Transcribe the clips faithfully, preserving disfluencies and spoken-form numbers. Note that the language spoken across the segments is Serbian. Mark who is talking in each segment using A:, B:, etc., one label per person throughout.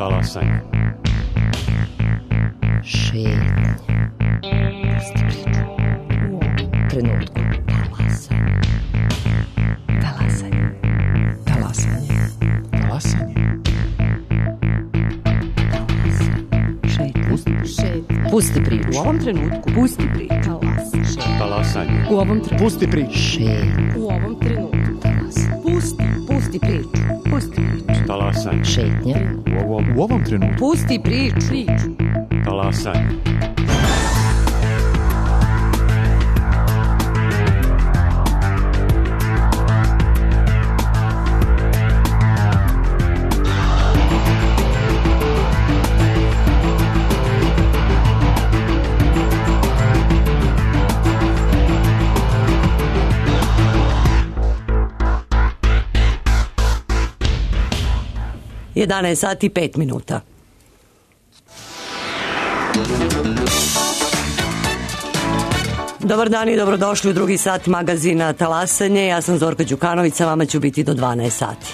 A: Talasanje.
B: Šetnja. Pusti priču. U ovom trenutku. Talasanje. Talasanje.
C: Talasanje.
B: Šetnja. Pusti priču.
D: U ovom trenutku.
B: Pusti priču.
A: Talasanje.
D: U ovom trenutku.
C: Pusti priču.
B: Šetnja.
D: U ovom trenutku. Pusti. Pusti priču. Pusti priču.
A: Talasanje.
B: Šetnja.
A: U ovom,
C: U ovom trenutku.
B: Pusti priču.
D: Priču.
A: talasanje.
E: jedanaest sati i pet minuta. Dobar dan i dobrodošli u drugi sat magazina Talasanje. Ja sam Zorka Đukanović, sa vama ću biti do dvanaest sati.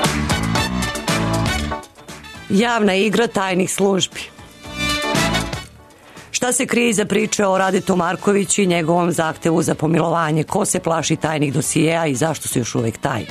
E: Javna igra tajnih službi. Šta se krije iza priče o Radetu Markoviću i njegovom zahtevu za pomilovanje? Ko se plaši tajnih dosijeja i zašto su još uvek tajni?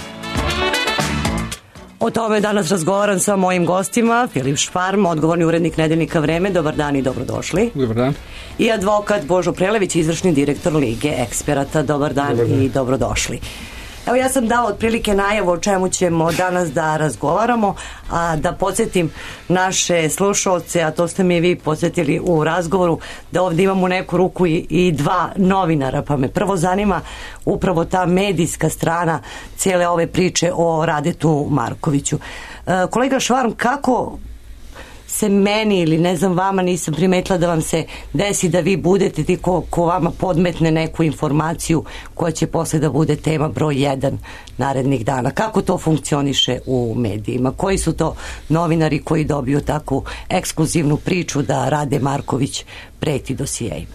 E: O tome danas razgovaram sa mojim gostima. Filip Šparm, odgovorni urednik Nedeljnika Vreme. Dobar dan i dobrodošli.
C: Dobar dan.
E: I advokat Božo Prelević, izvršni direktor Lige eksperata. Dobar dan, Dobar dan. I dobrodošli. Evo, ja sam dala otprilike najavu o čemu ćemo danas da razgovaramo, a da podsjetim naše slušalce, a to ste mi vi podsjetili u razgovoru, da ovdje imamo u neku ruku i, i dva novinara, pa me prvo zanima upravo ta medijska strana cijele ove priče o Radetu Markoviću. E, kolega Švarm, kako se meni ili ne znam vama, nisam primetila da vam se desi da vi budete ti ko, ko vama podmetne neku informaciju koja će posle da bude tema broj jedan narednih dana. Kako to funkcioniše u medijima? Koji su to novinari koji dobiju takvu ekskluzivnu priču da Rade Marković preti dosijejima?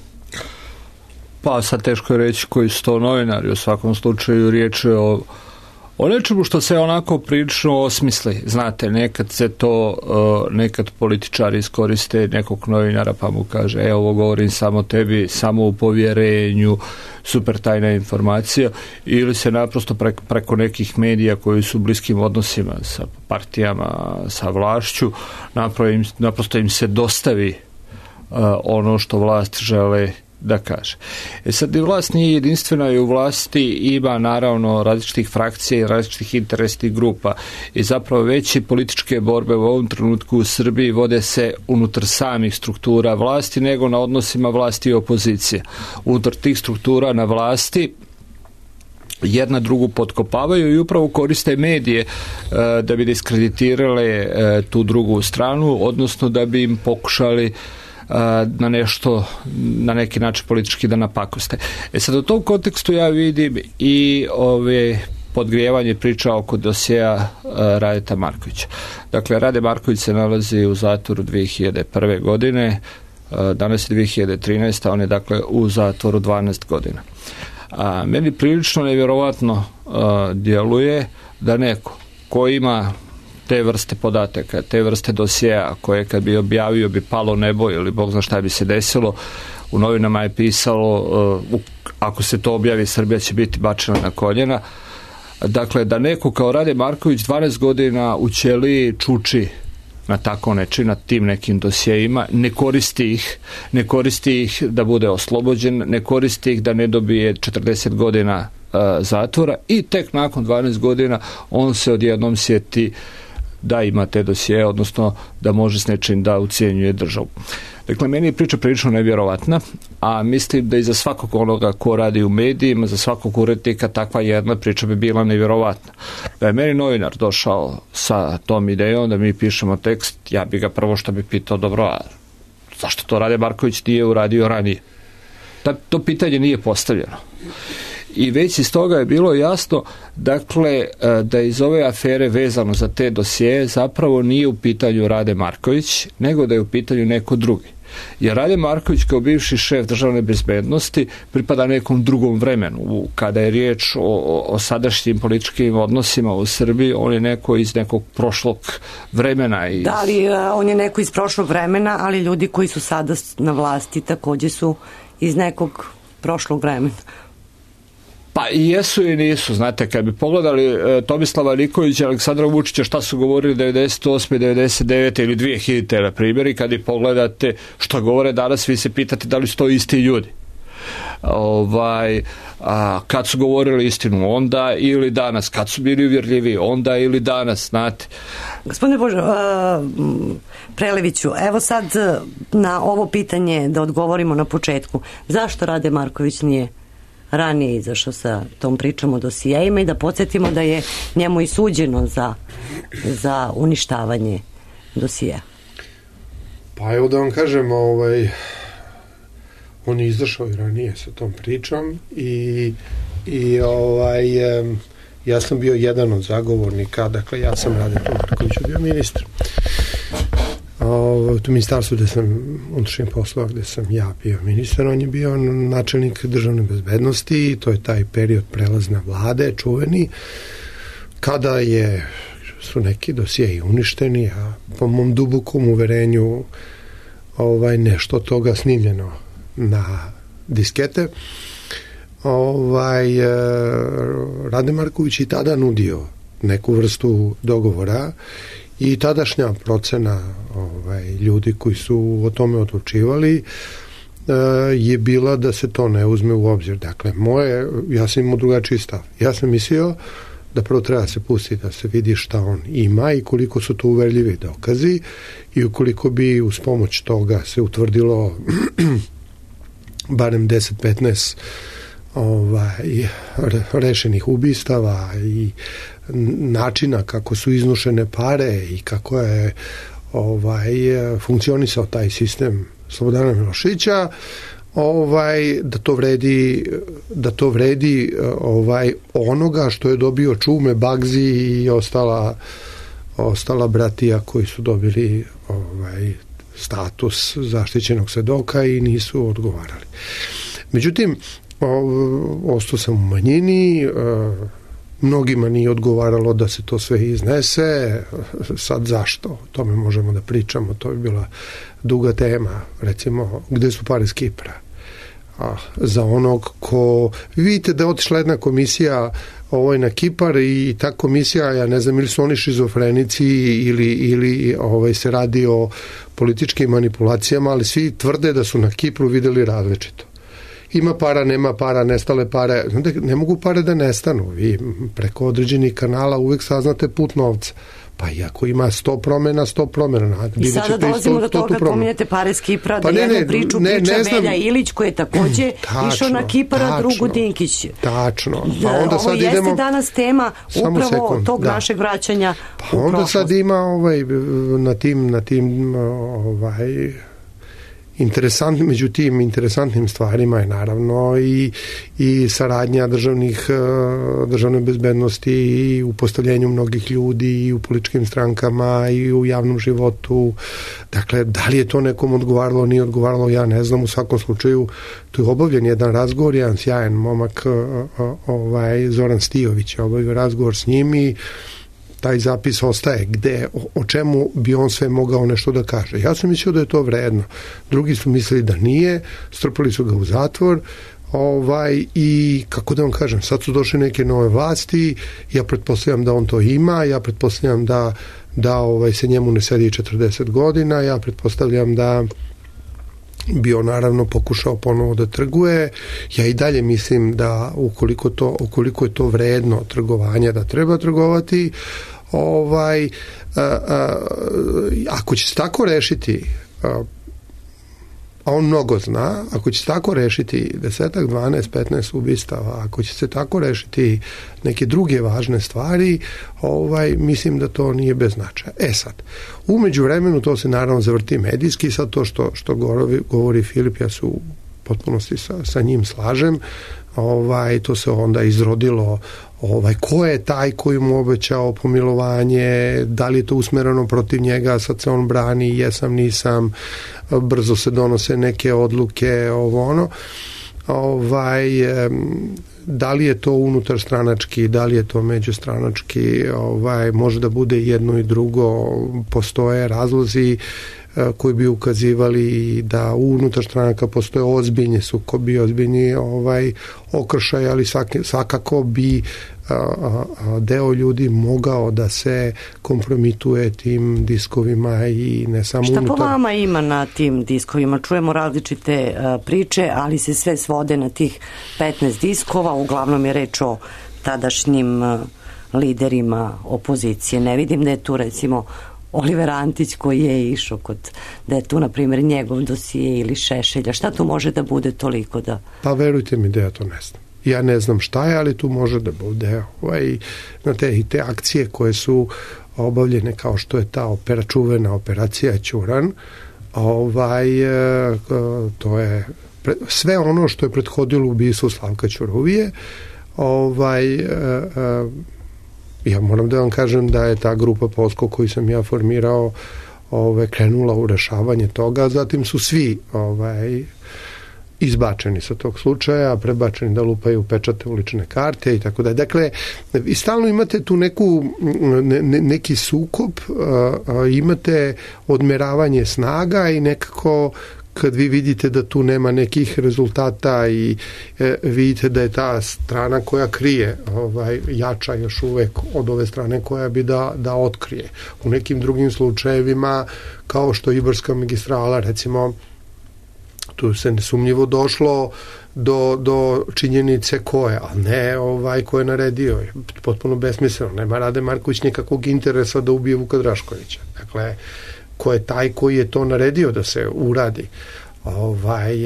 F: Pa sad teško je reći koji su to novinari. U svakom slučaju riječ je o O nečemu što se onako prilično osmisli. Znate, nekad se to, nekad političari iskoriste nekog novinara pa mu kaže, e, ovo govorim samo tebi, samo u povjerenju, super tajna informacija, ili se naprosto preko, preko nekih medija koji su u bliskim odnosima sa partijama, sa vlašću, naprosto im, naprosto im se dostavi uh, ono što vlast žele da kaže. E sad, i vlast nije jedinstvena i u vlasti ima naravno različitih frakcija i različitih interesnih grupa i zapravo veće političke borbe u ovom trenutku u Srbiji vode se unutar samih struktura vlasti nego na odnosima vlasti i opozicije. Unutar tih struktura na vlasti jedna drugu potkopavaju i upravo koriste medije e, da bi diskreditirale e, tu drugu stranu, odnosno da bi im pokušali na nešto, na neki način politički da napakoste. E sad, u tom kontekstu ja vidim i ove podgrijevanje priča oko dosjeja uh, Radeta Markovića. Dakle, Rade Marković se nalazi u zatvoru dvije hiljade prve. godine, uh, danas je dvije hiljade trinaesta. on je dakle u zatvoru dvanaest godina. A meni prilično nevjerovatno uh, djeluje da neko ko ima te vrste podataka, te vrste dosjeja koje kad bi objavio bi palo nebo ili Bog zna šta bi se desilo, u novinama je pisalo uh, ako se to objavi Srbija će biti bačena na koljena. Dakle, da neko kao Rade Marković dvanaest godina u ćeliji čuči na tako nečin, na tim nekim dosjejima, ne koristi ih, ne koristi ih da bude oslobođen, ne koristi ih da ne dobije četrdeset godina uh, zatvora i tek nakon dvanaest godina on se odjednom sjeti da ima te dosije, odnosno da može s nečim da ucijenjuje državu. Dakle, meni je priča prilično nevjerovatna, a mislim da i za svakog onoga ko radi u medijima, za svakog urednika takva jedna priča bi bila nevjerovatna. Da je meni novinar došao sa tom idejom da mi pišemo tekst, ja bi ga prvo što bi pitao, dobro, a zašto to Rade Marković nije uradio ranije? Da, to pitanje nije postavljeno. I već iz toga je bilo jasno, dakle, da iz ove afere vezano za te dosije zapravo nije u pitanju Rade Marković, nego da je u pitanju neko drugi. Jer Rade Marković kao bivši šef državne bezbednosti pripada nekom drugom vremenu. Kada je riječ o, o sadašnjim političkim odnosima u Srbiji, on je neko iz nekog prošlog vremena. Iz...
E: Da, ali on je neko iz prošlog vremena, ali ljudi koji su sada na vlasti također su iz nekog prošlog vremena.
F: Pa i jesu i nisu, znate, kad bi pogledali e, Tomislava Nikolića i Aleksandra Vučića šta su govorili devedeset osme, devedeset devete ili dvije hiljadite na primjer, i kad bi pogledate što govore danas, vi se pitate da li su to isti ljudi. Ovaj, a, kad su govorili istinu, onda ili danas, kad su bili uvjerljivi, onda ili danas, znate.
E: Gospodine Božo, uh, Preleviću, evo sad na ovo pitanje da odgovorimo na početku. Zašto Rade Marković nije ranije izašao sa tom pričom o dosijejima i da podsjetimo da je njemu i suđeno za, za uništavanje dosija?
C: Pa evo da vam kažem, ovaj, on je izašao i ranije sa tom pričom i, i ovaj, ja sam bio jedan od zagovornika, dakle ja sam Rade Marković bio ministar. U ministarstvu gde sam unutrašnjih poslova, gde sam ja bio ministar, on je bio načelnik državne bezbednosti i to je taj period prelazne vlade, čuveni, kada je, su neki dosjeji uništeni, a po mom dubokom uverenju ovaj, nešto toga snimljeno na diskete. Ovaj, Rade Marković i tada nudio neku vrstu dogovora i tadašnja procena ovaj, ljudi koji su o tome odlučivali e, je bila da se to ne uzme u obzir. Dakle, moje, ja sam imao drugačiji stav. Ja sam mislio da prvo treba se pustiti da se vidi šta on ima i koliko su to uverljivi dokazi i ukoliko bi uz pomoć toga se utvrdilo barem deset petnaest ovaj, rešenih ubistava i načina kako su iznošene pare i kako je ovaj, funkcionisao taj sistem Slobodana Miloševića, ovaj, da to vredi da to vredi ovaj, onoga što je dobio Čume, Bagzi i ostala ostala bratija koji su dobili ovaj, status zaštićenog svedoka i nisu odgovarali. Međutim, ostao sam u manjini, mnogima nije odgovaralo da se to sve iznese. Sad zašto? O tome možemo da pričamo, to je bila duga tema. Recimo, gde su pare s Kipra? A, za onog ko... Vidite da je otišla jedna komisija ovaj, na Kipar i ta komisija, ja ne znam ili su oni šizofrenici ili, ili ovaj, se radi o političkim manipulacijama, ali svi tvrde da su na Kipru videli različito. Ima para, nema para, nestale pare. Znate, ne mogu pare da nestanu. Vi preko određenih kanala uvijek saznate put novca. Pa i ako ima sto promjena, sto promjena.
E: I sada dolazimo do toga, pominjate pare s Kipra, pa da ne, jednu priču ne, priča ne znam, Velja Ilić, koji je također tačno, išao na Kipar, a drugu Dinkić.
C: Tačno. Pa onda
E: ovo
C: sad
E: jeste
C: idemo,
E: danas tema upravo
C: sekund,
E: tog
C: da.
E: našeg vraćanja
C: pa
E: u
C: onda
E: prošlost.
C: Sad ima ovaj, na tim, na tim ovaj, interesantnim, među tim interesantnim stvarima je naravno i, i saradnja državnih, državne bezbednosti i u postavljanju mnogih ljudi i u političkim strankama i u javnom životu. Dakle, da li je to nekom odgovaralo, nije odgovaralo, ja ne znam. U svakom slučaju, tu je obavljen jedan razgovor, jedan sjajan momak, ovaj, Zoran Stijović je obavio razgovor s njim i taj zapis ostaje, gde, o, o čemu bi on sve mogao nešto da kaže. Ja sam mislio da je to vredno. Drugi su mislili da nije, strpali su ga u zatvor, ovaj, i kako da vam kažem, sad su došle neke nove vlasti, ja pretpostavljam da on to ima, ja pretpostavljam da, da ovaj, se njemu ne sedi četrdeset godina, ja pretpostavljam da bi on naravno pokušao ponovo da trguje. Ja i dalje mislim da ukoliko, to, ukoliko je to vredno trgovanja, da treba trgovati. Ovaj, a, a, ako će se tako rešiti, a, a on mnogo zna, ako će se tako rešiti desetak, dvanaest, petnaest ubistava, ako će se tako rešiti neke druge važne stvari, ovaj, mislim da to nije bez značaja. E sad, u međuvremenu to se naravno zavrti medijski, sad to što, što govori, govori Filip, ja se u potpunosti sa, sa njim slažem, ovaj, to se onda izrodilo ovaj, ko je taj koji mu obećao pomilovanje, da li je to usmereno protiv njega, sad se on brani, jesam, nisam, brzo se donose neke odluke, ovo ono, ovaj, da li je to unutar stranački, da li je to međustranački, ovaj, može da bude jedno i drugo, postoje razlozi koji bi ukazivali da unutar stranaka postoje ozbiljni sukobi, ozbiljni ovaj, okršaj, ali svaki, svakako bi a, a, deo ljudi mogao da se kompromituje tim diskovima i ne samo
E: Šta
C: unutar.
E: po vama ima na tim diskovima? Čujemo različite a, priče, ali se sve svode na tih petnaest diskova, uglavnom je reč o tadašnjim a, liderima opozicije. Ne vidim da je tu recimo Oliver Antić koji je išao kod, da je tu na primjer njegov dosije ili Šešelja. Šta tu može da bude toliko da...
C: Pa verujte mi da ja to ne znam. Ja ne znam šta je, ali tu može da bude ovaj, na te, te akcije koje su obavljene kao što je ta opera, čuvena operacija Ćuran, ovaj, to je sve ono što je prethodilo ubistvu Slavka Ćuruvije, ovaj, ja moram da vam kažem da je ta grupa Polsko koju sam ja formirao ove, krenula u rešavanje toga, zatim su svi ovaj, izbačeni sa tog slučaja, prebačeni da lupaju pečate ulične karte i tako da. Dakle, i stalno imate tu neku, ne, neki sukob, a, imate odmeravanje snaga i nekako kad vi vidite da tu nema nekih rezultata i e, vidite da je ta strana koja krije ovaj, jača još uvek od ove strane koja bi da, da otkrije. U nekim drugim slučajevima, kao što Ibarska magistrala, recimo, tu se nesumnjivo došlo do, do činjenice ko je, a ne ovaj ko je naredio. Je potpuno besmisleno. Nema Rade Marković nikakvog interesa da ubije Vuka Draškovića. Dakle, ko je taj koji je to naredio da se uradi. Ovaj,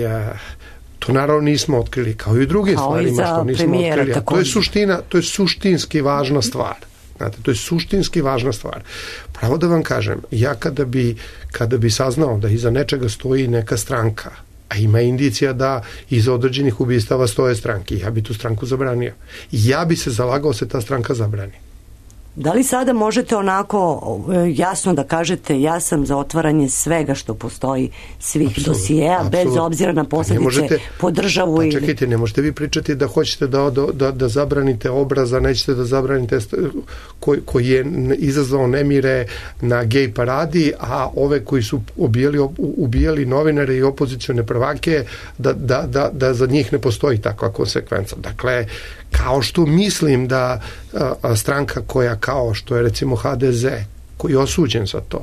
C: to naravno nismo otkrili, kao i u drugim kao stvarima što nismo otkrili. To je suština, to je suštinski važna stvar. Znate, to je suštinski važna stvar. Pravo da vam kažem, ja kada bi, kada bi saznao da iza nečega stoji neka stranka, a ima indicija da iza određenih ubistava stoje stranke, ja bi tu stranku zabranio. Ja bi se zalagao se ta stranka zabrani.
E: Da li sada možete onako jasno da kažete ja sam za otvaranje svega što postoji, svih absolut, dosijeja, absolut. Bez obzira na posljedice možete, po državu? Pa
C: čekajte, ili... ne možete vi pričati da hoćete da, da, da zabranite obraz, a nećete da zabranite koji, koji je izazvao nemire na gej paradi, a ove koji su ubijali, ubijali novinare i opozicione prvake, da, da, da, da za njih ne postoji takva konsekvenca. Dakle, kao što mislim da a, a, stranka koja kao što je recimo ha de ze koji je osuđen za to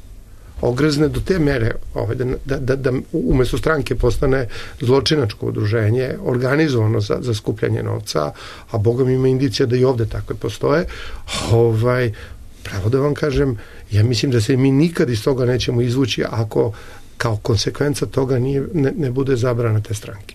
C: ogrzne do te mere ovaj, da, da, da, da umesto stranke postane zločinačko udruženje organizovano za, za skupljanje novca, a Boga mi ima indicija da i ovde takve postoje, ovaj, pravo da vam kažem, ja mislim da se mi nikad iz toga nećemo izvući ako kao konsekvenca toga nije, ne, ne bude zabrana te stranke.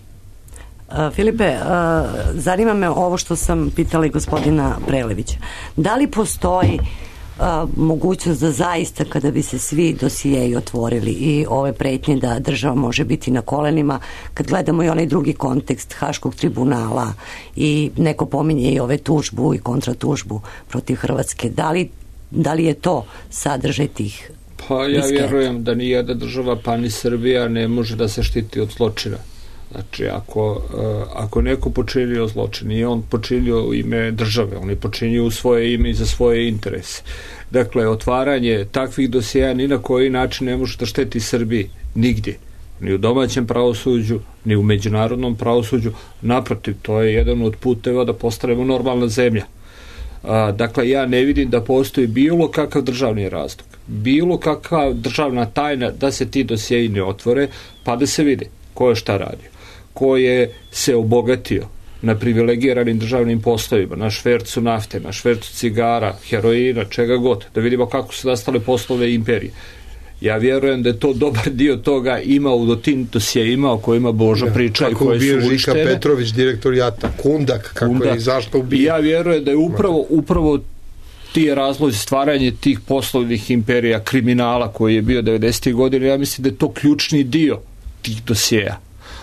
E: Filipe, zanima me ovo što sam pitala i gospodina Prelevića. Da li postoji mogućnost da zaista kada bi se svi dosijeji otvorili i ove pretnje da država može biti na kolenima, kad gledamo i onaj drugi kontekst Haškog tribunala i neko pominje i ove tužbu i kontratužbu protiv Hrvatske, da li, da li je to sadržaj tih
F: Pa ja disketa? Vjerujem da nijedna država pa ni Srbija ne može da se štiti od zločina. Znači, ako, ako neko počinio zločin, nije on počinio u ime države, on je počinio u svoje ime i za svoje interese. Dakle, otvaranje takvih dosjeja ni na koji način ne može da šteti Srbiji, nigdje. Ni u domaćem pravosuđu, ni u međunarodnom pravosuđu. Naprotiv, to je jedan od puteva da postanemo normalna zemlja. A, dakle, ja ne vidim da postoji bilo kakav državni razlog, bilo kakva državna tajna da se ti dosjeji ne otvore, pa da se vidi ko je šta radio, ko je se obogatio na privilegiranim državnim poslovima, na švercu nafte, na švercu cigara, heroina, čega god, da vidimo kako su nastale poslove imperije. Ja vjerujem da je to dobar dio toga imao u tim dosjeima o kojima Božo ja, priča i koje su uništene. Kako ubio Žika
C: Petrović, direktor JAT-a, Kundak, kako Kundak. Je i zašto ubio.
F: I ja vjerujem da je upravo, upravo ti razlozi stvaranje tih poslovnih imperija, kriminala koji je bio devedesetih godina, ja mislim da je to ključni dio tih dosjeja.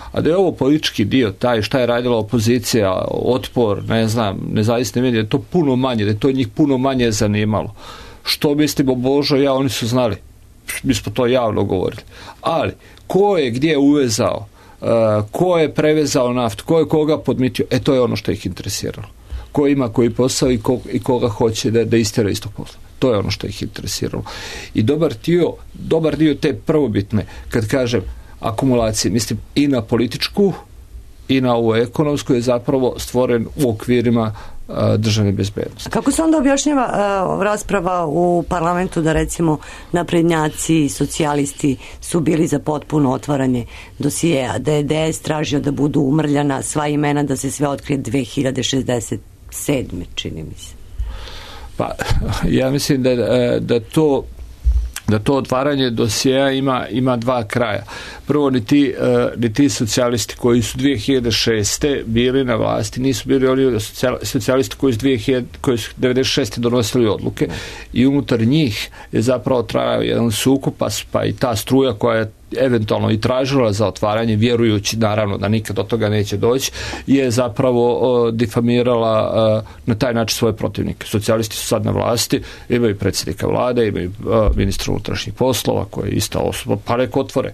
F: A da je ovo politički dio, taj šta je radila opozicija, otpor, ne znam, nezavisne medije, to puno manje, da je to njih puno manje zanimalo. Što mislimo Božo i ja, oni su znali. Mi smo to javno govorili. Ali, ko je gdje uvezao, uh, ko je prevezao naft, ko je koga podmitio, e to je ono što ih interesiralo. Ko ima koji posao i, ko, i koga hoće da, da istjera iz tog posla. To je ono što ih interesiralo. I dobar dio, dobar dio te prvobitne, kad kažem akumulacije, mislim i na političku i na ovu ekonomsku, je zapravo stvoren u okvirima uh, državne bezbednosti.
E: Kako se onda objašnjava uh, rasprava u parlamentu da recimo naprednjaci i socijalisti su bili za potpuno otvaranje dosijeja, da je D S tražio da budu umrljana sva imena, da se sve otkrije dve hiljade šezdeset sedme čini mi se?
F: Pa, ja mislim da, da to da to otvaranje dosjeja ima, ima dva kraja. Prvo, ni ti, ni ti socijalisti koji su dvije hiljade šeste bili na vlasti, nisu bili oni socijalisti koji su, dvije hiljade, koji su devedeset šeste donosili odluke i unutar njih je zapravo trajao jedan sukob, pa, pa i ta struja koja je eventualno i tražila za otvaranje, vjerujući naravno da nikad do toga neće doći, je zapravo uh, difamirala uh, na taj način svoje protivnike. Socijalisti su sad na vlasti, imaju predsjednika vlade, imaju uh, ministra unutrašnjih poslova koja je ista osoba, pa nek otvore.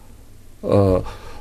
F: Uh,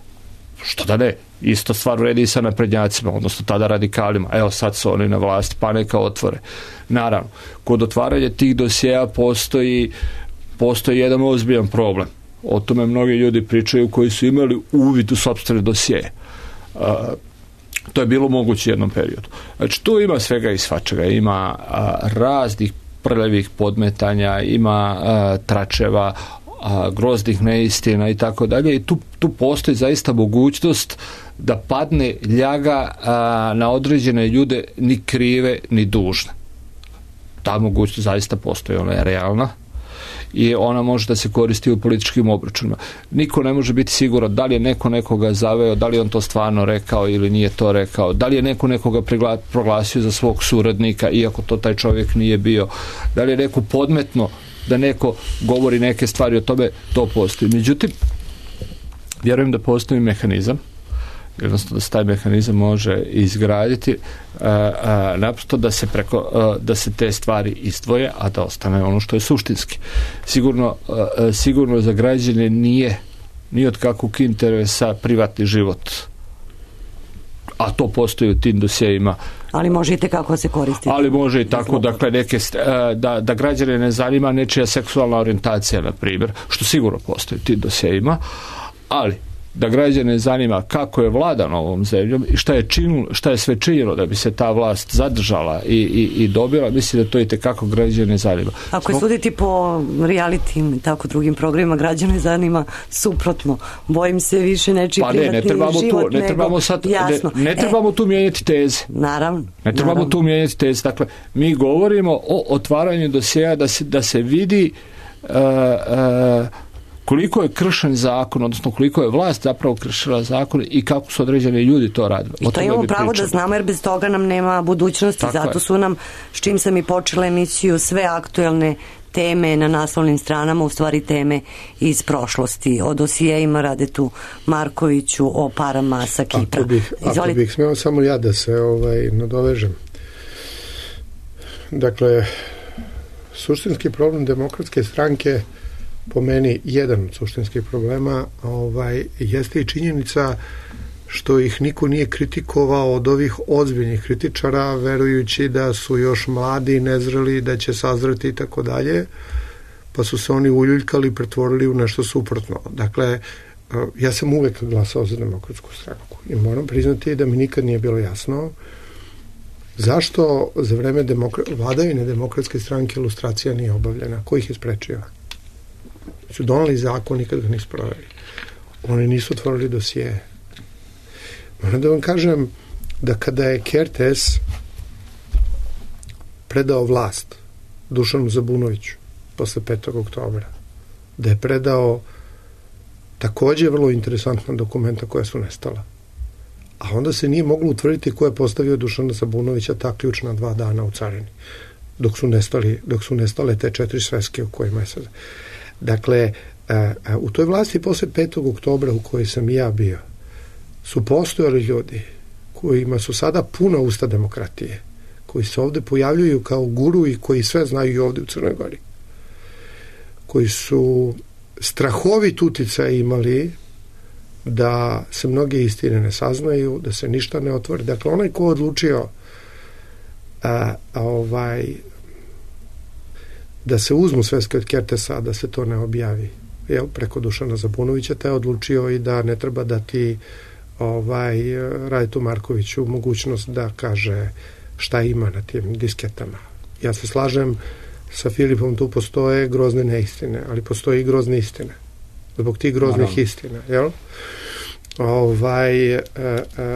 F: što da ne, isto stvar vredi i sa naprednjacima, odnosno tada radikalima. Evo sad su oni na vlasti, pa neka otvore. Naravno, kod otvaranja tih dosjeja postoji, postoji jedan ozbiljan problem. O tome mnogi ljudi pričaju koji su imali uvid u sopstvene dosjeje. Uh, to je bilo moguće u jednom periodu. Znači, tu ima svega i svačega. Ima uh, raznih prljavih podmetanja, ima uh, tračeva, uh, grozdih neistina i tako dalje. I tu, tu postoji zaista mogućnost da padne ljaga uh, na određene ljude ni krive ni dužne. Ta mogućnost zaista postoji, ona je realna i ona može da se koristi u političkim obračunima. Niko ne može biti siguran da li je neko nekoga zaveo, da li on to stvarno rekao ili nije to rekao, da li je neko nekoga proglasio za svog suradnika iako to taj čovjek nije bio, da li je neko podmetno da neko govori neke stvari o tome, to postoji. Međutim, vjerujem da postoji mehanizam, jednostavno da se taj mehanizam može izgraditi a, a, naprosto da se preko a, da se te stvari izdvoje, a da ostane ono što je suštinski. Sigurno, a, sigurno za građane nije ni od kakvog interesa privatni život, a to postoji u tim dosjeima.
E: Ali može i tekako se koristiti.
F: Ali može i tako, dakle, neke, da, da građane ne zanima nečija seksualna orijentacija, na primjer, što sigurno postoji u tim dosjeima, ali da građane zanima kako je vladano ovom zemljom i šta je, činilo, šta je sve činilo da bi se ta vlast zadržala i, i, i dobila, mislim da to i tekako građane zanima.
E: Ako je suditi po reality i tako drugim programima, građane zanima suprotno. Bojim se više nečiji
F: pa ne,
E: privatni
F: ne trebamo
E: život,
F: tu, ne trebamo
E: nego,
F: sad,
E: jasno.
F: Ne, ne trebamo e, tu mijenjati teze.
E: Naravno.
F: Ne trebamo
E: naravno.
F: tu mijenjati teze. Dakle, mi govorimo o otvaranju dosjeja da se, da se vidi uh, uh, koliko je kršen zakon, odnosno koliko je vlast zapravo kršila zakon i kako su određeni ljudi to radili.
E: I to imamo pravo da znamo, jer bez toga nam nema budućnosti. Tako Zato je. Su nam, s čim sam i počela emisiju, sve aktuelne teme na naslovnim stranama, u stvari teme iz prošlosti. O dosijejima Radetu Markoviću, o parama sa Kipra.
C: Ako bih, ako bih smeo samo ja da se ovaj, nadovežem. Dakle, suštinski problem Demokratske stranke, po meni jedan od suštinskih problema, ovaj, jeste i činjenica što ih niko nije kritikovao od ovih ozbiljnih kritičara, verujući da su još mladi, nezreli, da će sazreti i tako dalje, pa su se oni uljuljkali i pretvorili u nešto suprotno. Dakle, ja sam uvek glasao za Demokratsku stranku i moram priznati da mi nikad nije bilo jasno zašto za vreme demokra- vladavine Demokratske stranke ilustracija nije obavljena. Ko ih je sprečio? Su donali zakon, nikad ga nisu proveli. Oni nisu otvorili dosije. Moram da vam kažem da kada je Kertes predao vlast Dušanu Zabunoviću posle petog oktobra, da je predao takođe vrlo interesantna dokumenta koja su nestala. A onda se nije moglo utvrditi ko je postavio Dušana Zabunovića ta ključna dva dana u carini, dok su, nestali, dok su nestale te četiri sveske u kojima je sad. Dakle, u toj vlasti posle petog oktobra u kojoj sam ja bio, su postojali ljudi kojima su sada puna usta demokratije, koji se ovde pojavljuju kao guru i koji sve znaju i ovde u Crnoj Gori, koji su strahovit uticaj imali da se mnoge istine ne saznaju, da se ništa ne otvori. Dakle, onaj ko odlučio a, a ovaj da se uzmu sveske od Kertesa, da se to ne objavi, jel, preko Dušana Zabunovića, te je odlučio i da ne treba dati ovaj, Radetu Markoviću mogućnost da kaže šta ima na tim disketama. Ja se slažem sa Filipom, tu postoje grozne neistine, ali postoje i grozne istine. Zbog tih groznih Naravno. istina, jel? Ovaj, a, a,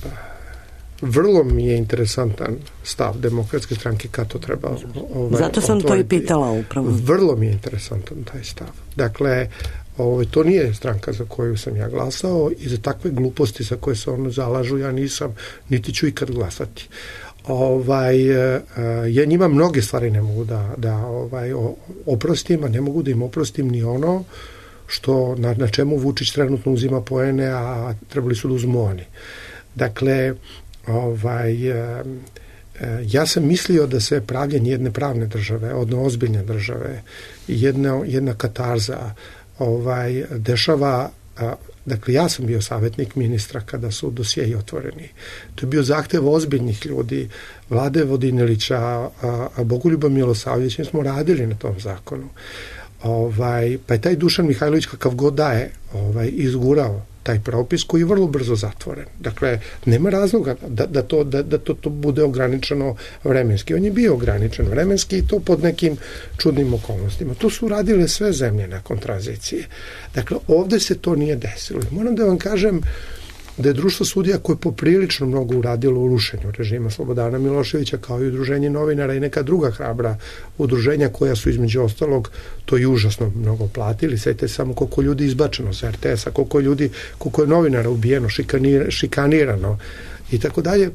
C: vrlo mi je interesantan stav Demokratske stranke kad to treba ovaj,
E: zato sam otvoriti. To i pitala upravo.
C: Vrlo mi je interesantan taj stav. Dakle, ovaj, to nije stranka za koju sam ja glasao i za takve gluposti za koje se ono zalažu ja nisam, niti ću ikad glasati. Ovaj, ja njima mnoge stvari ne mogu da, da ovaj, oprostim, a ne mogu da im oprostim ni ono što, na, na čemu Vučić trenutno uzima poene, a trebali su da uzmu oni. Dakle, ovaj, ja sam mislio da se pravljenje jedne pravne države, odno ozbiljne države, jedna, jedna katarza ovaj, dešava. Dakle, ja sam bio savjetnik ministra kada su dosjeji otvoreni. To je bio zahtev ozbiljnih ljudi, Vlade Vodinelića, a, a Bogoljuba Milosavljevića, mi smo radili na tom zakonu. Ovaj, pa je taj Dušan Mihajlović kakav god da je ovaj, izgurao taj propis koji je vrlo brzo zatvoren. Dakle, nema razloga da, da, to, da, da to, to bude ograničeno vremenski. On je bio ograničen vremenski i to pod nekim čudnim okolnostima. To su radile sve zemlje nakon tranzicije. Dakle, ovde se to nije desilo. Moram da vam kažem da je društvo sudija koje je poprilično mnogo uradilo u rušenju režima Slobodana Miloševića, kao i udruženje novinara i neka druga hrabra udruženja koja su između ostalog to i užasno mnogo platili. Sjetite samo koliko ljudi izbačeno sa er te es-a, koliko ljudi, koliko je novinara ubijeno, šikanir, šikanirano i tako dalje,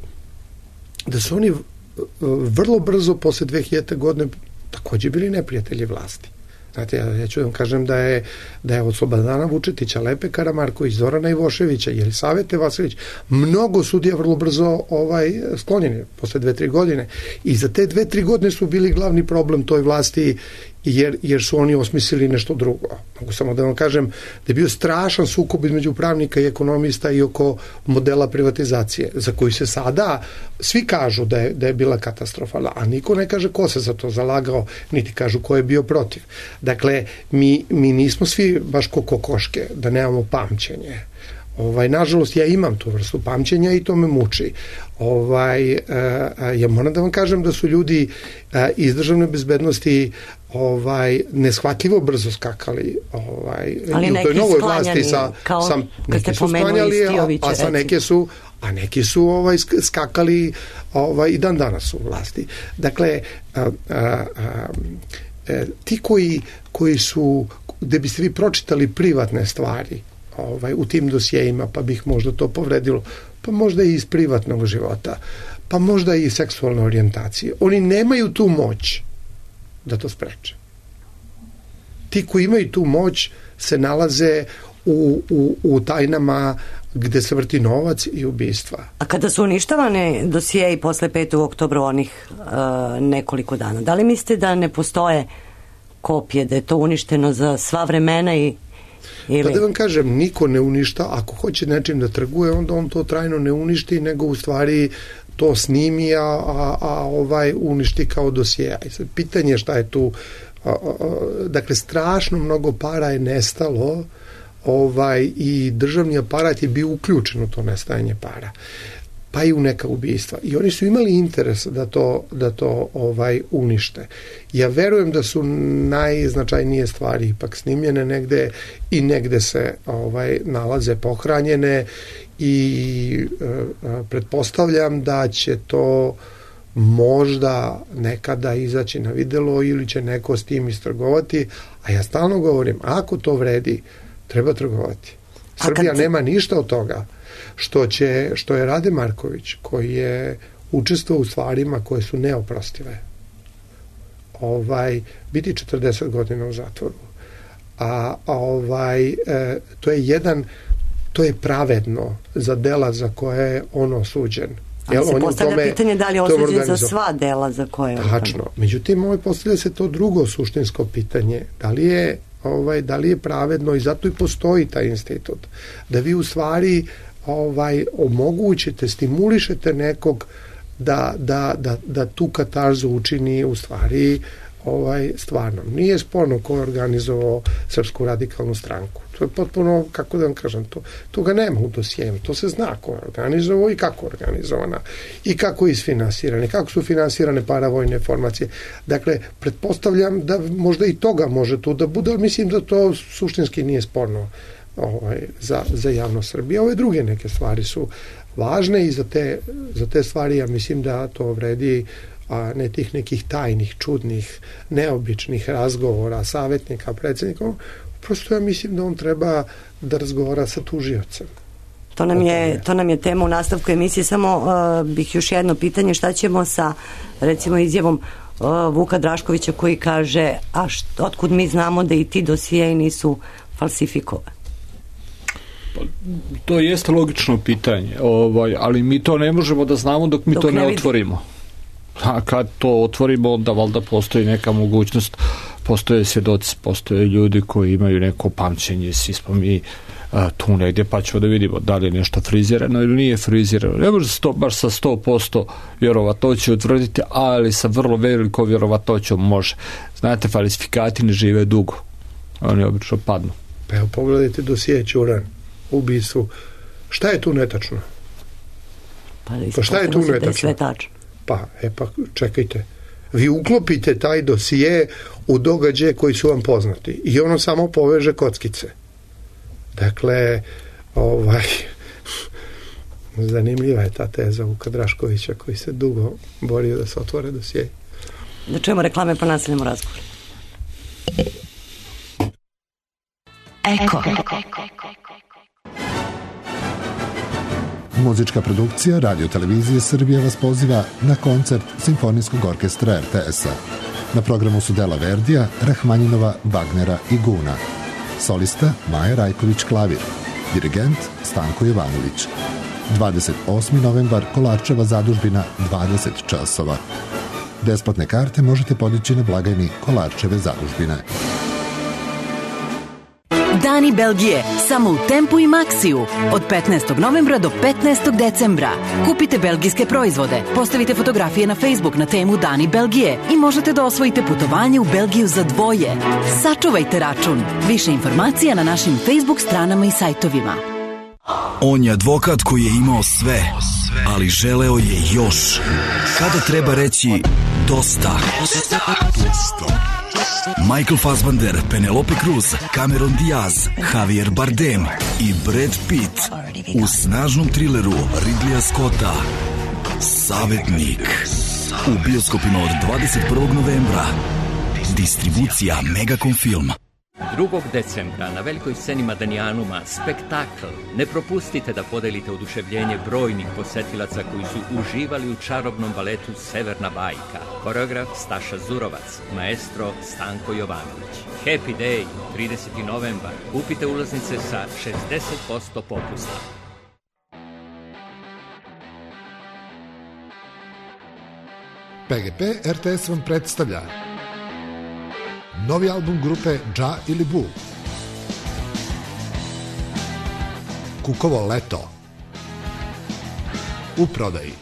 C: da su oni vrlo brzo posle dve hiljadite godine takođe bili neprijatelji vlasti. Znate, ja, ja ću da vam kažem da je, da je od Slobodana Vučetića, Lepe Karamarković, Zorana Ivoševića, Jelisavete Vasilić, mnogo sudija vrlo brzo ovaj, sklonjeni posle dve, tri godine. I za te dve, tri godine su bili glavni problem toj vlasti jer, jer su oni osmislili nešto drugo. Mogu samo da vam kažem da je bio strašan sukob između pravnika i ekonomista i oko modela privatizacije, za koji se sada svi kažu da je, da je bila katastrofalna, a niko ne kaže ko se za to zalagao, niti kažu ko je bio protiv. Dakle, mi, mi nismo svi baš ko kokoške, da nemamo pamćenje. Ovaj, nažalost, ja imam tu vrstu pamćenja i to me muči. Ovaj, a, ja moram da vam kažem da su ljudi a, iz državne bezbednosti ovaj, neshvatljivo brzo skakali ovaj,
E: ali
C: u toj novoj vlasti sa,
E: kao
C: sam,
E: kad ste pomenuli Stijovića,
C: a sa neke su a neki su ovaj, skakali ovaj, i dan danas su u vlasti. Dakle, a, a, a, a, ti koji, koji su, gde biste vi pročitali privatne stvari ovaj, u tim dosjejima, pa bih možda to povredilo, pa možda i iz privatnog života, pa možda i seksualne orijentacije. Oni nemaju tu moć da to spreče. Ti koji imaju tu moć se nalaze u, u, u tajnama gde se vrti novac i ubistva.
E: A kada su uništavane dosjeji posle petog oktobra onih uh, nekoliko dana, da li mislite da ne postoje kopije, da je to uništeno za sva vremena i ili...
C: Pa da vam kažem, niko ne uništa, ako hoće nečim da trguje, onda on to trajno ne uništi, nego u stvari to snimi, a, a, a ovaj uništi kao dosjeja. I sad pitanje šta je tu, a, a, dakle, strašno mnogo para je nestalo, ovaj, i državni aparat je bio uključen u to nestajanje para, pa i u neka ubistva. I oni su imali interes da to, da to ovaj, unište. Ja verujem da su najznačajnije stvari ipak snimljene negde i negde se ovaj, nalaze pohranjene i e, pretpostavljam da će to možda nekada izaći na videlo ili će neko s tim istrgovati, a ja stalno govorim, ako to vredi, treba trgovati. Srbija kad... nema ništa od toga što će, što je Rade Marković, koji je učestvovao u stvarima koje su neoprostive, ovaj, biti četrdeset godina u zatvoru. A, a ovaj, e, to je jedan to je pravedno za dela za koje je on osuđen.
E: Ali se postavlja tome, pitanje da li je osuđen za sva dela za koje je.
C: Tačno. Međutim, ovaj postavlja se to drugo suštinsko pitanje. Da li je, ovaj, da li je pravedno, i zato i postoji taj institut, da vi u stvari ovaj, omogućite, stimulišete nekog da, da, da, da tu katarzu učini u stvari ovaj, stvarno. Nije sporno ko je organizovao Srpsku radikalnu stranku. To je potpuno, kako da vam kažem, to, to ga nema u dosijemu. To se zna ko je organizovao i kako je organizovana. I kako je isfinansirane, kako su finansirane paravojne formacije. Dakle, pretpostavljam da možda i toga može tu da bude, ali mislim da to suštinski nije sporno ovaj, za, za javnost Srbije. Ove druge neke stvari su važne i za te, za te stvari ja mislim da to vredi, a ne tih nekih tajnih, čudnih, neobičnih razgovora savjetnika, predsjednika. Prosto ja mislim da on treba da razgovara sa tužiocem.
E: To nam je, to nam je tema u nastavku emisije. Samo uh, bih još jedno pitanje, šta ćemo sa recimo izjavom uh, Vuka Draškovića koji kaže, a št, otkud mi znamo da i ti dosijeji nisu falsifikovani?
F: Pa, to jeste logično pitanje, ovaj, ali mi to ne možemo da znamo dok mi dok to ne, ne otvorimo. A kad to otvorimo, onda valjda postoji neka mogućnost, postoje svjedoci, postoje ljudi koji imaju neko pamćenje, svi smo mi a, tu negdje, pa ćemo da vidimo da li je nešto frizirano ili nije frizirano. Ne može se to baš sa sto posto vjerovatoće utvrditi, ali sa vrlo velikom vjerovatoćom može. Znate, falsifikati ne žive dugo. Oni obično padnu.
C: Pa evo, pogledajte dosije Ćuran, ubistvu. Šta je tu netačno?
E: Pa,
C: pa šta je tu netačno? Pa, e pa, čekajte. Vi uklopite taj dosije u događaje koji su vam poznati i ono samo poveže kockice. Dakle, ovaj, zanimljiva je ta teza Vuka Draškovića koji se dugo borio da se otvore dosije.
E: Da čujemo reklame pa nastavljamo razgovor.
G: Eko. Muzička produkcija Radio Televizije Srbije vas poziva na koncert Simfonijskog orkestra er te es-a. Na programu su dela Verdija, Rahmanjinova, Wagnera i Guna. Solista Maja Rajković klavir. Dirigent Stanko Jovanović. dvadeset osmi novembar Kolarčeva zadužbina dvadeset časova. Besplatne karte možete podići na blagajni Kolarčeve zadužbine.
H: Dani Belgije, samo u Tempu i Maxiju. Od petnaestog novembra do petnaestog decembra. Kupite belgijske proizvode, postavite fotografije na Facebook na temu Dani Belgije i možete da osvojite putovanje u Belgiju za dvoje. Sačuvajte račun. Više informacija na našim Facebook stranama i sajtovima.
I: On je advokat koji je imao sve, ali želeo je još. Kada treba reći dosta? Michael Fassbender, Penelope Cruz, Cameron Diaz, Javier Bardem i Brad Pitt u snažnom trileru Ridleya Scotta Savetnik u bioskopima od dvadeset prvog novembra. Distribucija Megacom Film.
A: drugog decembra na velikoj sceni Madanijanuma spektakl. Ne propustite da podelite oduševljenje brojnih posetilaca koji su uživali u čarobnom baletu Severna bajka. Koreograf Staša Zurovac, maestro Stanko Jovanović. Happy Day, trideseti novembar. Kupite ulaznice sa šezdeset posto popusta.
G: pe ge pe er te es vam predstavlja novi album grupe Dža ili Bu. Kukovo leto. U prodaji.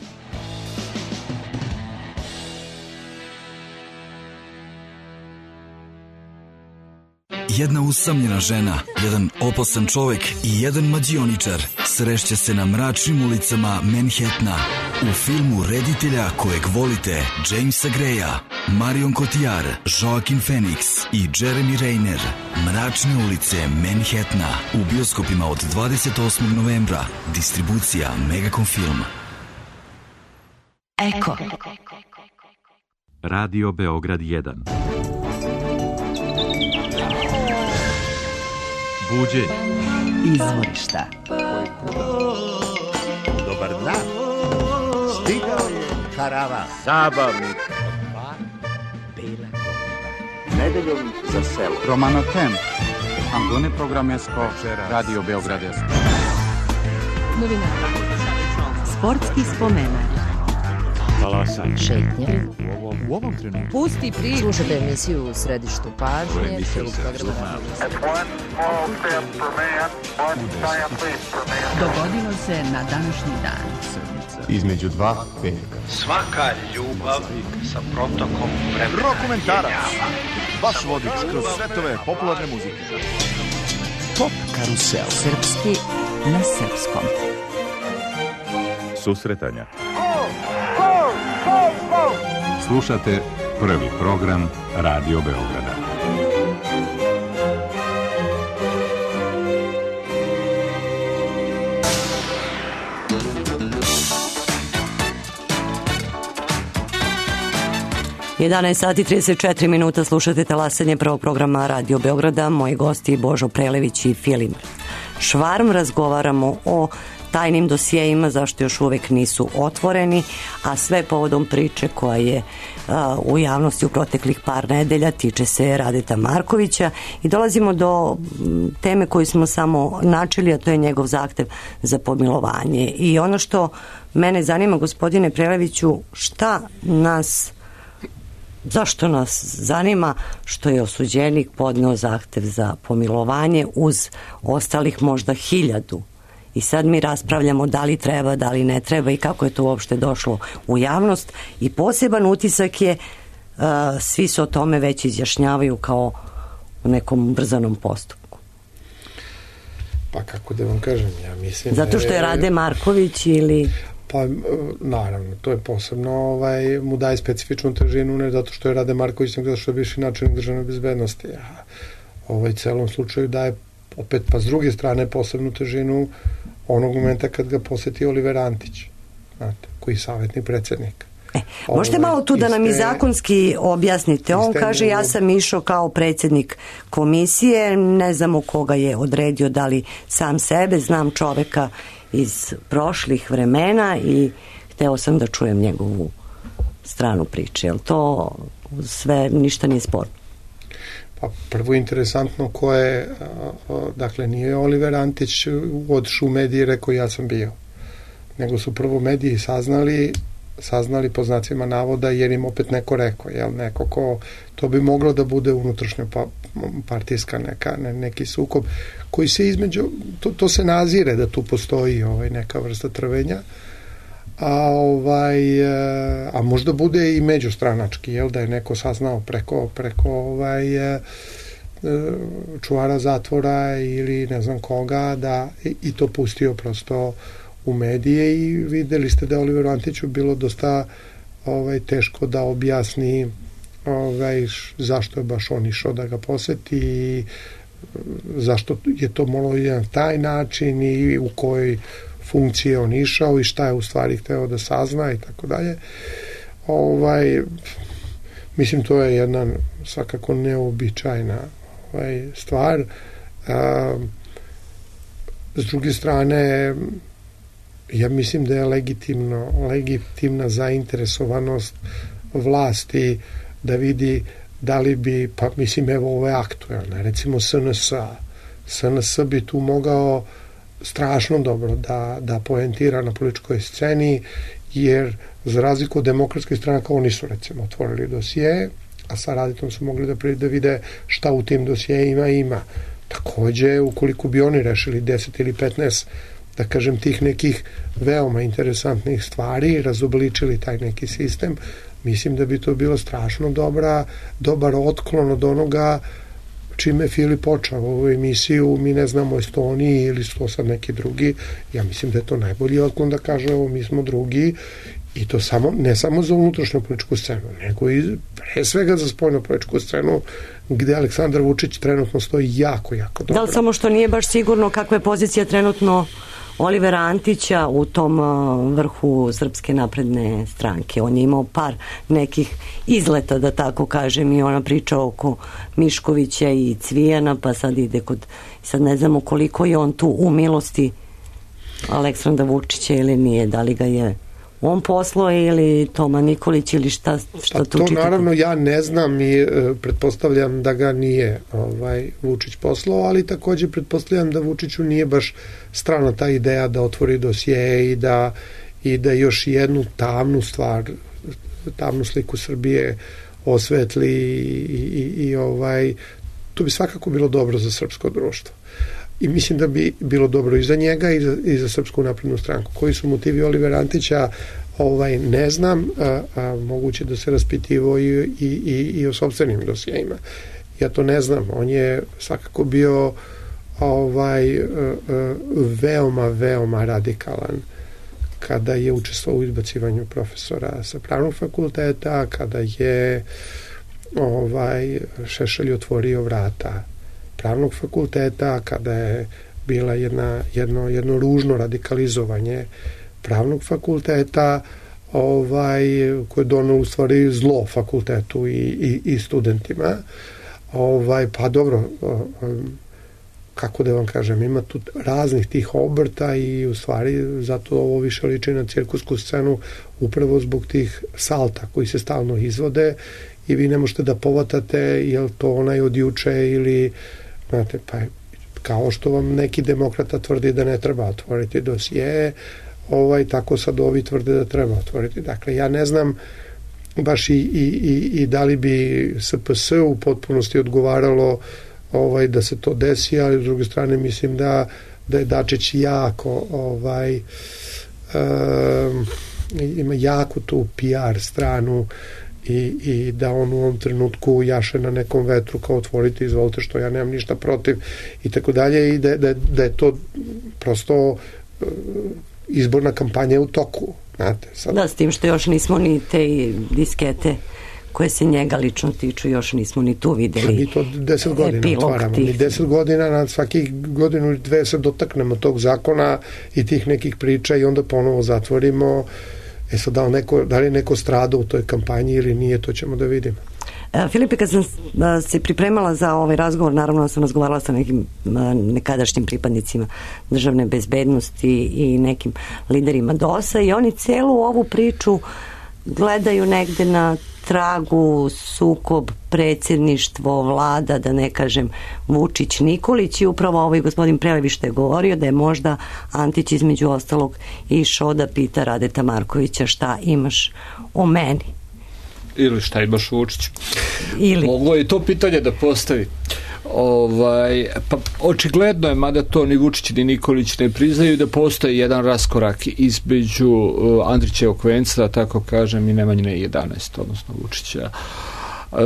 I: Jedna usamljena žena, jedan opasan čovek i jedan mađioničar srešće se na mračnim ulicama Manhattana u filmu reditelja kojeg volite Jamesa Greya, Marion Cotillard, Joaquin Phoenix i Jeremy Renner. Mračne ulice Manhattana u bioskopima od dvadeset osmog novembra. Distribucija Megacom Film.
H: Eko.
J: Radio Beograd jedan. Buđenje.
H: Izvorišta.
K: Dobar dan. Stigao je karavan.
L: Zabavnik.
K: Bela godina. Nedeljom za selo.
L: Romano Tem. Andone Programesko. Radio Beograd.
B: Novinari. Sportski spomenar.
J: Talasanje.
B: Šetnje.
J: U ovom trenutku.
B: Pusti priču. Slušajte emisiju u središtu pažnje. Dogodilo se na današnji dan.
K: Između dva veka.
L: Svaka ljubav sa protokom vremena.
M: Dokumentarac. Vaš vodič kroz svetove popularne muzike.
K: Top karusel.
B: Srpski na srpskom.
J: Susretanja. Slušate prvi program Radio Beograda.
E: jedanaest sati trideset četiri minuta, slušate talasanje prvog programa Radio Beograda. Moji gosti Božo Prelević i Filip Švarm. Razgovaramo o tajnim dosijejima, zašto još uvek nisu otvoreni, a sve povodom priče koja je a, u javnosti u proteklih par nedelja, tiče se Radeta Markovića, i dolazimo do m, teme koju smo samo načeli, a to je njegov zahtev za pomilovanje. I ono što mene zanima, gospodine Preleviću, šta nas zašto nas zanima što je osuđenik podneo zahtev za pomilovanje uz ostalih možda hiljadu? I sad mi raspravljamo da li treba, da li ne treba i kako je to uopšte došlo u javnost. I poseban utisak je, uh, svi se o tome već izjašnjavaju kao u nekom brzanom postupku.
C: Pa kako da vam kažem, ja mislim...
E: Zato što je Rade Marković ili...
C: Pa naravno, to je posebno, ovaj, mu daje specifičnu težinu, ne zato što je Rade Marković, nego zato što je bivši načelnik državne bezbednosti. A ovaj celom slučaju daje opet, pa s druge strane, posebnu težinu onog momenta kad ga poseti Oliver Antić, znate, koji je savjetnik predsjednika.
E: E, možete malo tu da nam i zakonski objasnite. On kaže, ja sam išao kao predsjednik komisije, ne znam u koga je odredio, da li sam sebe, znam čoveka iz prošlih vremena i hteo sam da čujem njegovu stranu priče. Jel to sve ništa nije sporno?
C: Pa prvo interesantno ko je, dakle nije Oliver Antić odšao u mediji i rekao ja sam bio, nego su prvo mediji saznali saznali po znacima navoda jer im opet neko rekao, jel, neko ko, to bi moglo da bude unutrašnja pa, partijska neka, ne, neki sukob koji se između, to, to se nazire da tu postoji ovaj, neka vrsta trvenja, a ovaj a možda bude i međustranački, jel, da je neko saznao preko preko ovaj čuvara zatvora ili ne znam koga, da i, i to pustio prosto u medije i videli ste da je Oliveru Antiću bilo dosta ovaj, teško da objasni ovaj, zašto je baš on išao da ga poseti i zašto je to malo jedan taj način i u kojoj funkciji je on išao i šta je u stvari hteo da sazna i tako dalje. Ovaj, mislim, to je jedna svakako neobičajna ovaj, stvar. A, s druge strane, ja mislim da je legitimno, legitimna zainteresovanost vlasti da vidi da li bi, pa mislim, evo ovo je aktuelno, recimo S N S. S N S bi tu mogao strašno dobro da, da poentira na političkoj sceni, jer za razliku od demokratske stranaka oni su recimo otvorili dosije, a sa Radetom su mogli da, da vide šta u tim dosijejima ima. Takođe, ukoliko bi oni rešili deset ili petnaest, da kažem, tih nekih veoma interesantnih stvari, razobličili taj neki sistem, mislim da bi to bilo strašno dobra, dobar otklon od onoga čime Filip počeo ovu emisiju, mi ne znamo Estoniji ili sto sad neki drugi. Ja mislim da je to najbolji otklon da kaže ovo, mi smo drugi, i to samo, ne samo za unutrašnju političku scenu, nego i pre svega za spoljnu političku scenu, gde Aleksandar Vučić trenutno stoji jako, jako dobro.
E: Da li samo što nije baš sigurno kakva je pozicija trenutno Olivera Antića u tom vrhu Srpske napredne stranke? On je imao par nekih izleta, da tako kažem, i ona priča oko Miškovića i Cvijana, pa sad ide kod, sad ne znamo koliko je on tu u milosti Aleksandra Vučića ili nije, da li ga je on poslo ili Toma Nikolić ili šta, što
C: pa
E: tu
C: to
E: čitate?
C: Naravno ja ne znam i e, pretpostavljam da ga nije ovaj, Vučić poslao, ali takođe pretpostavljam da Vučiću nije baš strana ta ideja da otvori dosije i da, i da još jednu tamnu stvar, tamnu sliku Srbije osvetli i, i, i ovaj, to bi svakako bilo dobro za srpsko društvo. I mislim da bi bilo dobro i za njega i za, i za Srpsku naprednu stranku. Koji su motivi Olivera Antića, ovaj, ne znam, a, a moguće da se raspitivo i, i, i, i o sopstvenim dosijejima. Ja to ne znam. On je svakako bio ovaj, a, a, veoma, veoma radikalan kada je učestvovao u izbacivanju profesora sa pravnog fakulteta, kada je ovaj, Šešelj otvorio vrata pravnog fakulteta, kada je bila jedna, jedno, jedno ružno radikalizovanje pravnog fakulteta, ovaj, koje je donalo u stvari zlo fakultetu i, i, i studentima. Ovaj, pa dobro, kako da vam kažem, ima tu raznih tih obrta i u stvari zato ovo više liči na cirkusku scenu upravo zbog tih salta koji se stalno izvode i vi ne možete da povatate je li to onaj od juče ili znate, pa kao što vam neki demokrata tvrdi da ne treba otvoriti dosije, ovaj, tako sad ovi tvrde da treba otvoriti. Dakle, ja ne znam baš i, i, i, i da li bi S P S u potpunosti odgovaralo ovaj, da se to desi, ali s druge strane mislim da, da je Dačić jako ovaj, um, ima jako tu P R stranu I, i da on u ovom trenutku jaše na nekom vetru kao otvoriti, izvolite, što ja nemam ništa protiv i tako dalje i da, da, da je to prosto izborna kampanja u toku, znate. Sad.
E: Da, s tim što još nismo ni te diskete koje se njega lično tiču, još nismo ni tu videli.
C: Mi to deset godina otvaramo. Mi deset godina, na svaki godinu ili dve se dotaknemo tog zakona i tih nekih priča i onda ponovo zatvorimo. E sad, da li, neko, da li neko strada u toj kampanji ili nije, to ćemo da vidimo.
E: E, Filipe, kad sam a, se pripremala za ovaj razgovor, naravno sam razgovarala sa nekim a, nekadašnjim pripadnicima državne bezbednosti i nekim liderima D O S-a i oni celu ovu priču gledaju negde na tragu sukob predsjedništvo, vlada, da ne kažem Vučić, Nikolić i upravo ovaj gospodin Prelević što je govorio da je možda Antić između ostalog išao da pita Radeta Markovića šta imaš o meni.
F: Ili šta imaš Vučić.
E: Ili.
F: Moglo je to pitanje da postavi. Ovaj, pa očigledno je, mada to ni Vučić ni Nikolić ne priznaju, da postoji jedan raskorak između uh, Andrićevog venca, da tako kažem, i Nemanjine jedanaest, odnosno Vučića. Uh,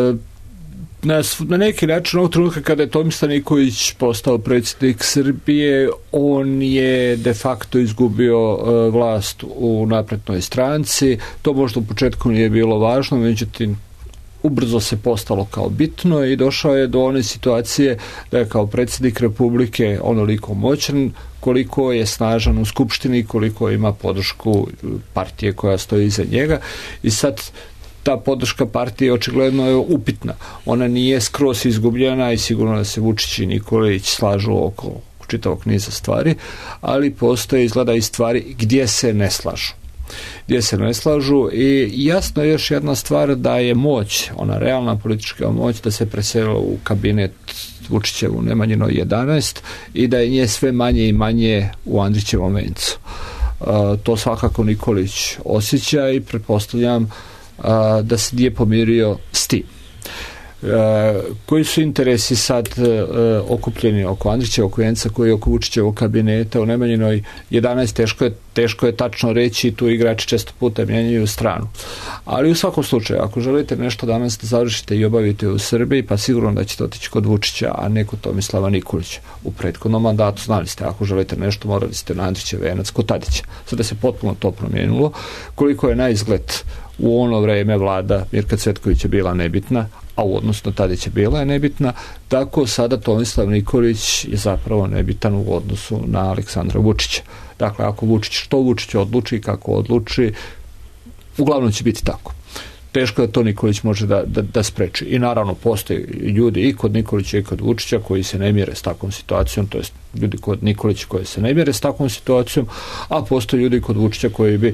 F: na, na neki način ovog trenutka kada je Tomislav Nikolić postao predsjednik Srbije, on je de facto izgubio uh, vlast u naprednoj stranci. To možda u početku nije bilo važno, međutim ubrzo se postalo kao bitno i došao je do one situacije da je kao predsjednik Republike onoliko moćan koliko je snažan u Skupštini, koliko ima podršku partije koja stoji iza njega i sad ta podrška partije očigledno je upitna. Ona nije skroz izgubljena i sigurno da se Vučić i Nikolić slažu oko čitavog niza stvari, ali postoje izgleda i stvari gdje se ne slažu. gdje se ne slažu i jasno je još jedna stvar da je moć, ona realna politička moć da se preselila u kabinet Vučićevu Nemanjinoj jedanaest i da je nje sve manje i manje u Andrićevom vencu. Uh, to svakako Nikolić osjeća i pretpostavljam uh, da se nije pomirio s tim. Uh, koji su interesi sad uh, okupljeni oko Andrićevog venca koji je oko Vučićevog kabineta u Nemanjinoj jedanaest, teško je, teško je tačno reći, tu igrači često puta mijenjaju stranu. Ali u svakom slučaju, ako želite nešto danas da završite i obavite u Srbiji, pa sigurno da ćete otići kod Vučića, a ne kod Tomislava Nikolića. U prethodnom mandatu znali ste, ako želite nešto, morali ste na Andrićev venac kod Tadića. Sada se potpuno to promijenilo. Koliko je na izgled u ono vreme vlada Mirka Cvetkovića bila nebitna, a u odnosu na Tadića bila je nebitna, tako sada Tomislav Nikolić je zapravo nebitan u odnosu na Aleksandra Vučića. Dakle, ako Vučić, što Vučić odluči, kako odluči, uglavnom će biti tako. Teško da to Nikolić može da, da, da spreči. I naravno, postoje ljudi i kod Nikolića i kod Vučića koji se ne mjere s takvom situacijom, to jest ljudi kod Nikolića koji se ne mjere s takvom situacijom, a postoje ljudi kod Vučića koji bi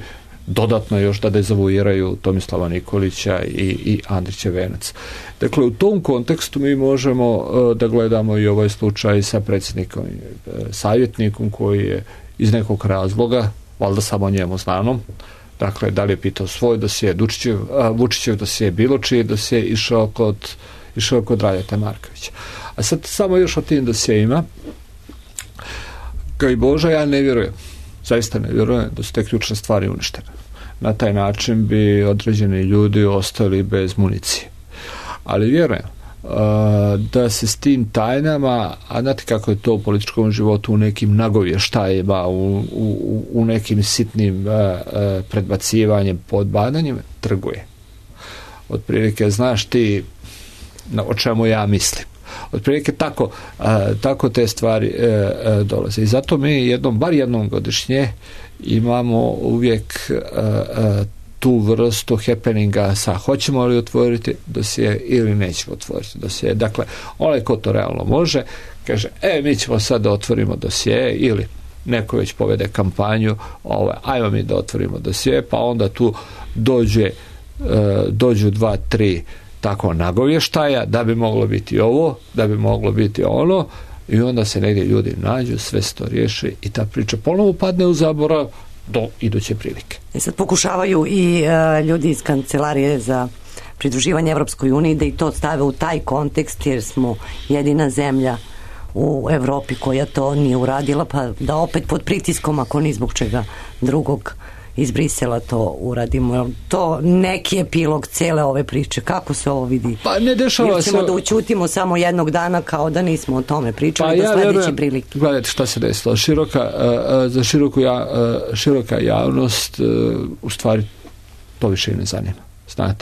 F: dodatno još da dezavuiraju Tomislava Nikolića i, i Andrića Venac. Dakle, u tom kontekstu mi možemo uh, da gledamo i ovaj slučaj sa predsjednikom uh, savjetnikom koji je iz nekog razloga, valjda samo njemu znanom, dakle, da li je pitao svoj dosje, Dučićev, a, Vučićev dosje, bilo čiji dosje, išao kod, išao kod Radeta Markovića. A sad samo još o tim dosjeima. Kao i Boža, ja ne vjerujem, zaista ne vjerujem da su te ključne stvari uništene. Na taj način bi određeni ljudi ostali bez municije. Ali vjerujem uh, da se s tim tajnama, a znate kako je to u političkom životu, u nekim nagovještajima, u, u, u nekim sitnim uh, uh, predbacivanjem, podbadanjem, trguje. Otprilike, znaš ti na, o čemu ja mislim. Otprilike tako, uh, tako te stvari uh, uh, dolaze. I zato mi jednom, bar jednom godišnje imamo uvijek uh, uh, tu vrstu happeninga sa hoćemo li otvoriti dosije ili nećemo otvoriti dosije. Dakle, onaj ko to realno može, kaže, e, mi ćemo sad da otvorimo dosije ili neko već povede kampanju, ovaj, ajmo mi da otvorimo dosije, pa onda tu dođe, e, dođu dva, tri tako nagovještaja da bi moglo biti ovo, da bi moglo biti ono i onda se negdje ljudi nađu, sve se to riješi i ta priča ponovo padne u zaborav do iduće prilike.
E: I sad pokušavaju i uh, ljudi iz Kancelarije za pridruživanje Evropskoj uniji da i to stave u taj kontekst, jer smo jedina zemlja u Evropi koja to nije uradila, pa da opet pod pritiskom, ako ni zbog čega drugog iz Brisela to uradimo. To neki epilog cele ove priče. Kako se ovo vidi?
F: Pa ne dešava se...
E: Jer ćemo se... da učutimo samo jednog dana kao da nismo o tome pričali, pa do ja sljedeće prilike.
F: Gledajte šta se desilo. Široka, uh, za široku ja, uh, široka javnost uh, u stvari to više ne zanima. Znate.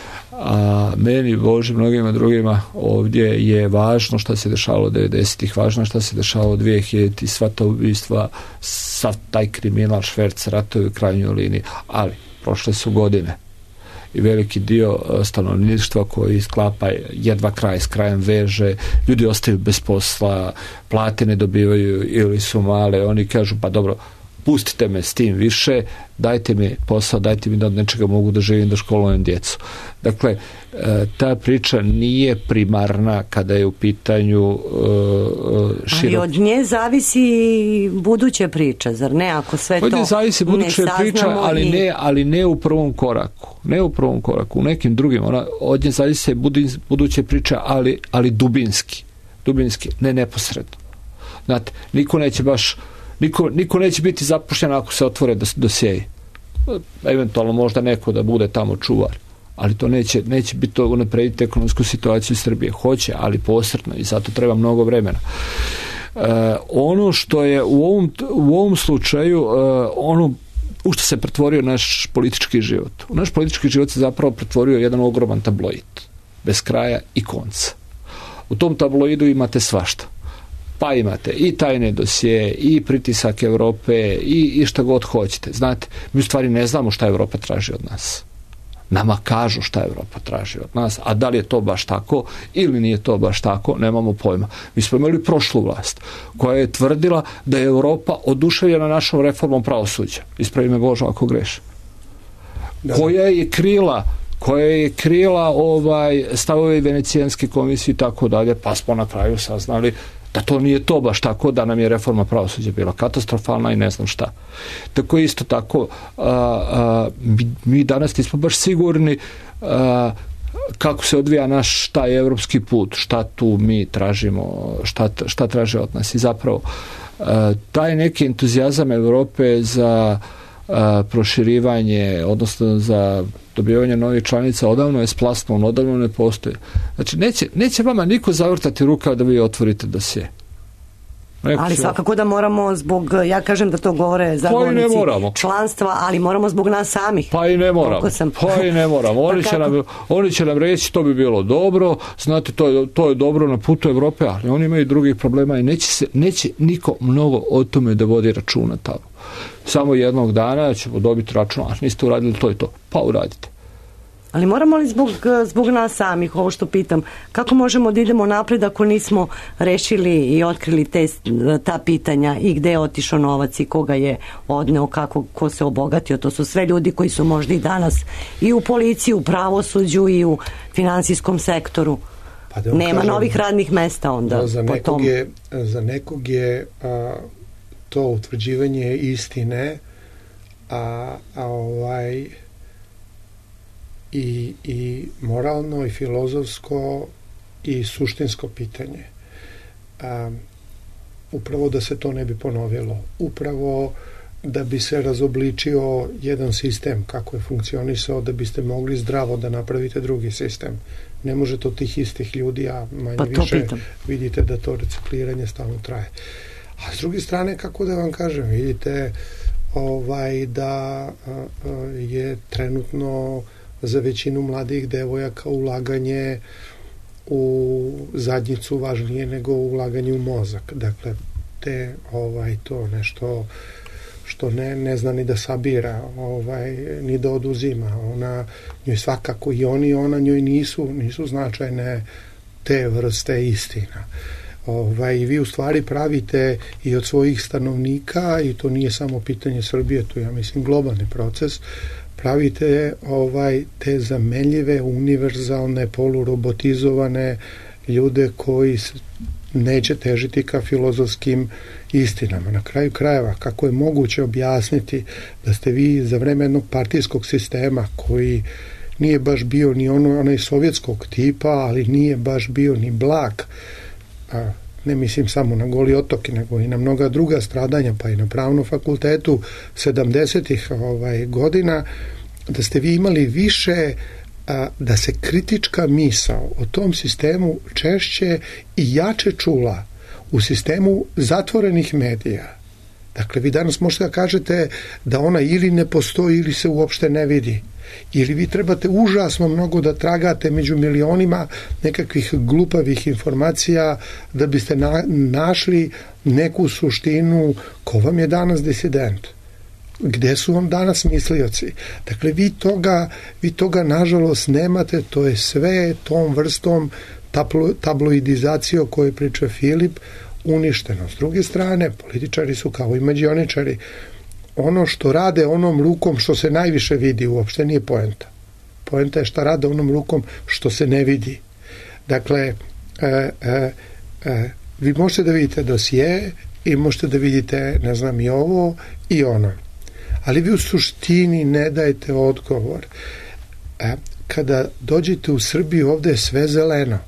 F: A meni, Boži, mnogima drugima ovdje je važno šta se dešavalo devedesetih, važno šta se dešavalo dvije hiljadite, sva ta ubistva, sav taj kriminal, šverc, ratovi u krajnjoj liniji, ali prošle su godine i veliki dio stanovništva koji sklapa jedva kraj s krajem veže, ljudi ostaju bez posla, plate ne dobivaju ili su male, oni kažu pa dobro, pustite me s tim više, dajte mi posao, dajte mi da od nečega mogu da živim, da školujem djecu. Dakle, ta priča nije primarna kada je u pitanju uh, širok...
E: Ali od nje zavisi buduća priča, zar ne? Ako sve
F: od
E: to
F: nje zavisi buduća priča, ali
E: i...
F: ne, ali ne u prvom koraku. Ne u prvom koraku, u nekim drugim. Ona, od nje zavisi buduća priča, ali, ali dubinski. Dubinski, ne neposredno. Znate, niko neće baš Niko, niko neće biti zapušten ako se otvore dosjeji. Eventualno možda neko da bude tamo čuvar. Ali to neće, neće biti to unaprediti ekonomsku situaciju Srbije. Hoće, ali posredno i zato treba mnogo vremena. E, ono što je u ovom, u ovom slučaju e, ono u što se pretvorio naš politički život. U naš politički život se zapravo pretvorio jedan ogroman tabloid. Bez kraja i konca. U tom tabloidu imate svašta. Pa imate i tajne dosije, i pritisak Europe, i, i šta god hoćete. Znate, mi u stvari ne znamo šta Europa traži od nas. Nama kažu šta Europa traži od nas, a da li je to baš tako ili nije to baš tako, nemamo pojma. Mi smo imali prošlu vlast koja je tvrdila da je Europa oduševljena našom reformom pravosuđa. Ispravi me Božo ako grešim. Koja je krila koja je krila ovaj stavove Venecijanske komisije i tako dalje, pa smo na kraju saznali da to nije to baš tako, da nam je reforma pravosuđa bila katastrofalna i ne znam šta. Tako isto tako, a, a, mi, mi danas nismo baš sigurni a, kako se odvija naš taj evropski put, šta tu mi tražimo, šta, šta traže od nas. I zapravo a, taj neki entuzijazam Europe za a, proširivanje, odnosno za dobivanje novih članica odavno je splasnuo, odavno ne postoji. Znači, neće, neće vama niko zavrtati rukav da vi otvorite dosje. Neko
E: ali svakako da moramo zbog, ja kažem da to govore zagovornici članstva, ali moramo zbog nas samih.
F: Pa i ne moramo. Sam... Pa i ne moramo. Oni, pa će nam, oni će nam reći to bi bilo dobro, znate, to je, to je dobro na putu Evrope, ali oni imaju drugih problema i neće, se, neće niko mnogo o tome da vodi računa tamo. Samo jednog dana ćemo dobiti račun, a niste uradili to i to. Pa uradite.
E: Ali moramo li zbog, zbog nas samih, ovo što pitam, kako možemo da idemo napred ako nismo rešili i otkrili te, ta pitanja i gde je otišao novac i koga je odneo, kako, ko se obogatio? To su sve ljudi koji su možda i danas i u policiji, u pravosuđu i u finansijskom sektoru. Pa nema kažem, novih radnih mesta onda.
C: Za
E: po
C: nekog
E: tom.
C: je, za nekog je a, to utvrđivanje istine, a, a ovaj i, i moralno i filozofsko i suštinsko pitanje. A, upravo da se to ne bi ponovilo. Upravo da bi se razobličio jedan sistem kako je funkcionisao, da biste mogli zdravo da napravite drugi sistem. Ne možete od tih istih ljudi, a manje pa više pitam. Vidite da to recikliranje stalno traje. A s druge strane, kako da vam kažem, vidite ovaj, da a, a, je trenutno za većinu mladih devojaka ulaganje u zadnjicu važnije nego ulaganje u mozak. Dakle, te, ovaj, to nešto što ne, ne zna ni da sabira, ovaj, ni da oduzima. Ona, njoj svakako i oni i ona njoj nisu, nisu značajne te vrste istina. Ovaj, vi u stvari pravite i od svojih stanovnika, i to nije samo pitanje Srbije, to je, ja mislim, globalni proces, pravite ovaj, te zamenljive, univerzalne, polurobotizovane ljude koji neće težiti ka filozofskim istinama. Na kraju krajeva, kako je moguće objasniti da ste vi za vreme jednog partijskog sistema koji nije baš bio ni ono, onaj sovjetskog tipa, ali nije baš bio ni blag, a ne mislim samo na Goli otok, nego i na mnoga druga stradanja, pa i na Pravnom fakultetu sedamdesetih ovaj, godina, da ste vi imali više a, da se kritička misao o tom sistemu češće i jače čula u sistemu zatvorenih medija. Dakle, vi danas možete da kažete da ona ili ne postoji ili se uopšte ne vidi. Ili vi trebate užasno mnogo da tragate među milionima nekakvih glupavih informacija da biste na, našli neku suštinu ko vam je danas disident. Gde su vam danas mislioci? Dakle, vi toga, vi toga nažalost nemate, to je sve tom vrstom tablo, tabloidizacije o kojoj priča Filip uništeno. S druge strane, političari su kao i mađioničari. Ono što rade onom rukom što se najviše vidi uopšte nije poenta. Poenta je šta rade onom rukom što se ne vidi. Dakle, e, e, e, vi možete da vidite dosije i možete da vidite, ne znam, i ovo i ono. Ali vi u suštini ne dajete odgovor. E, kada dođete u Srbiju, ovde je sve zeleno.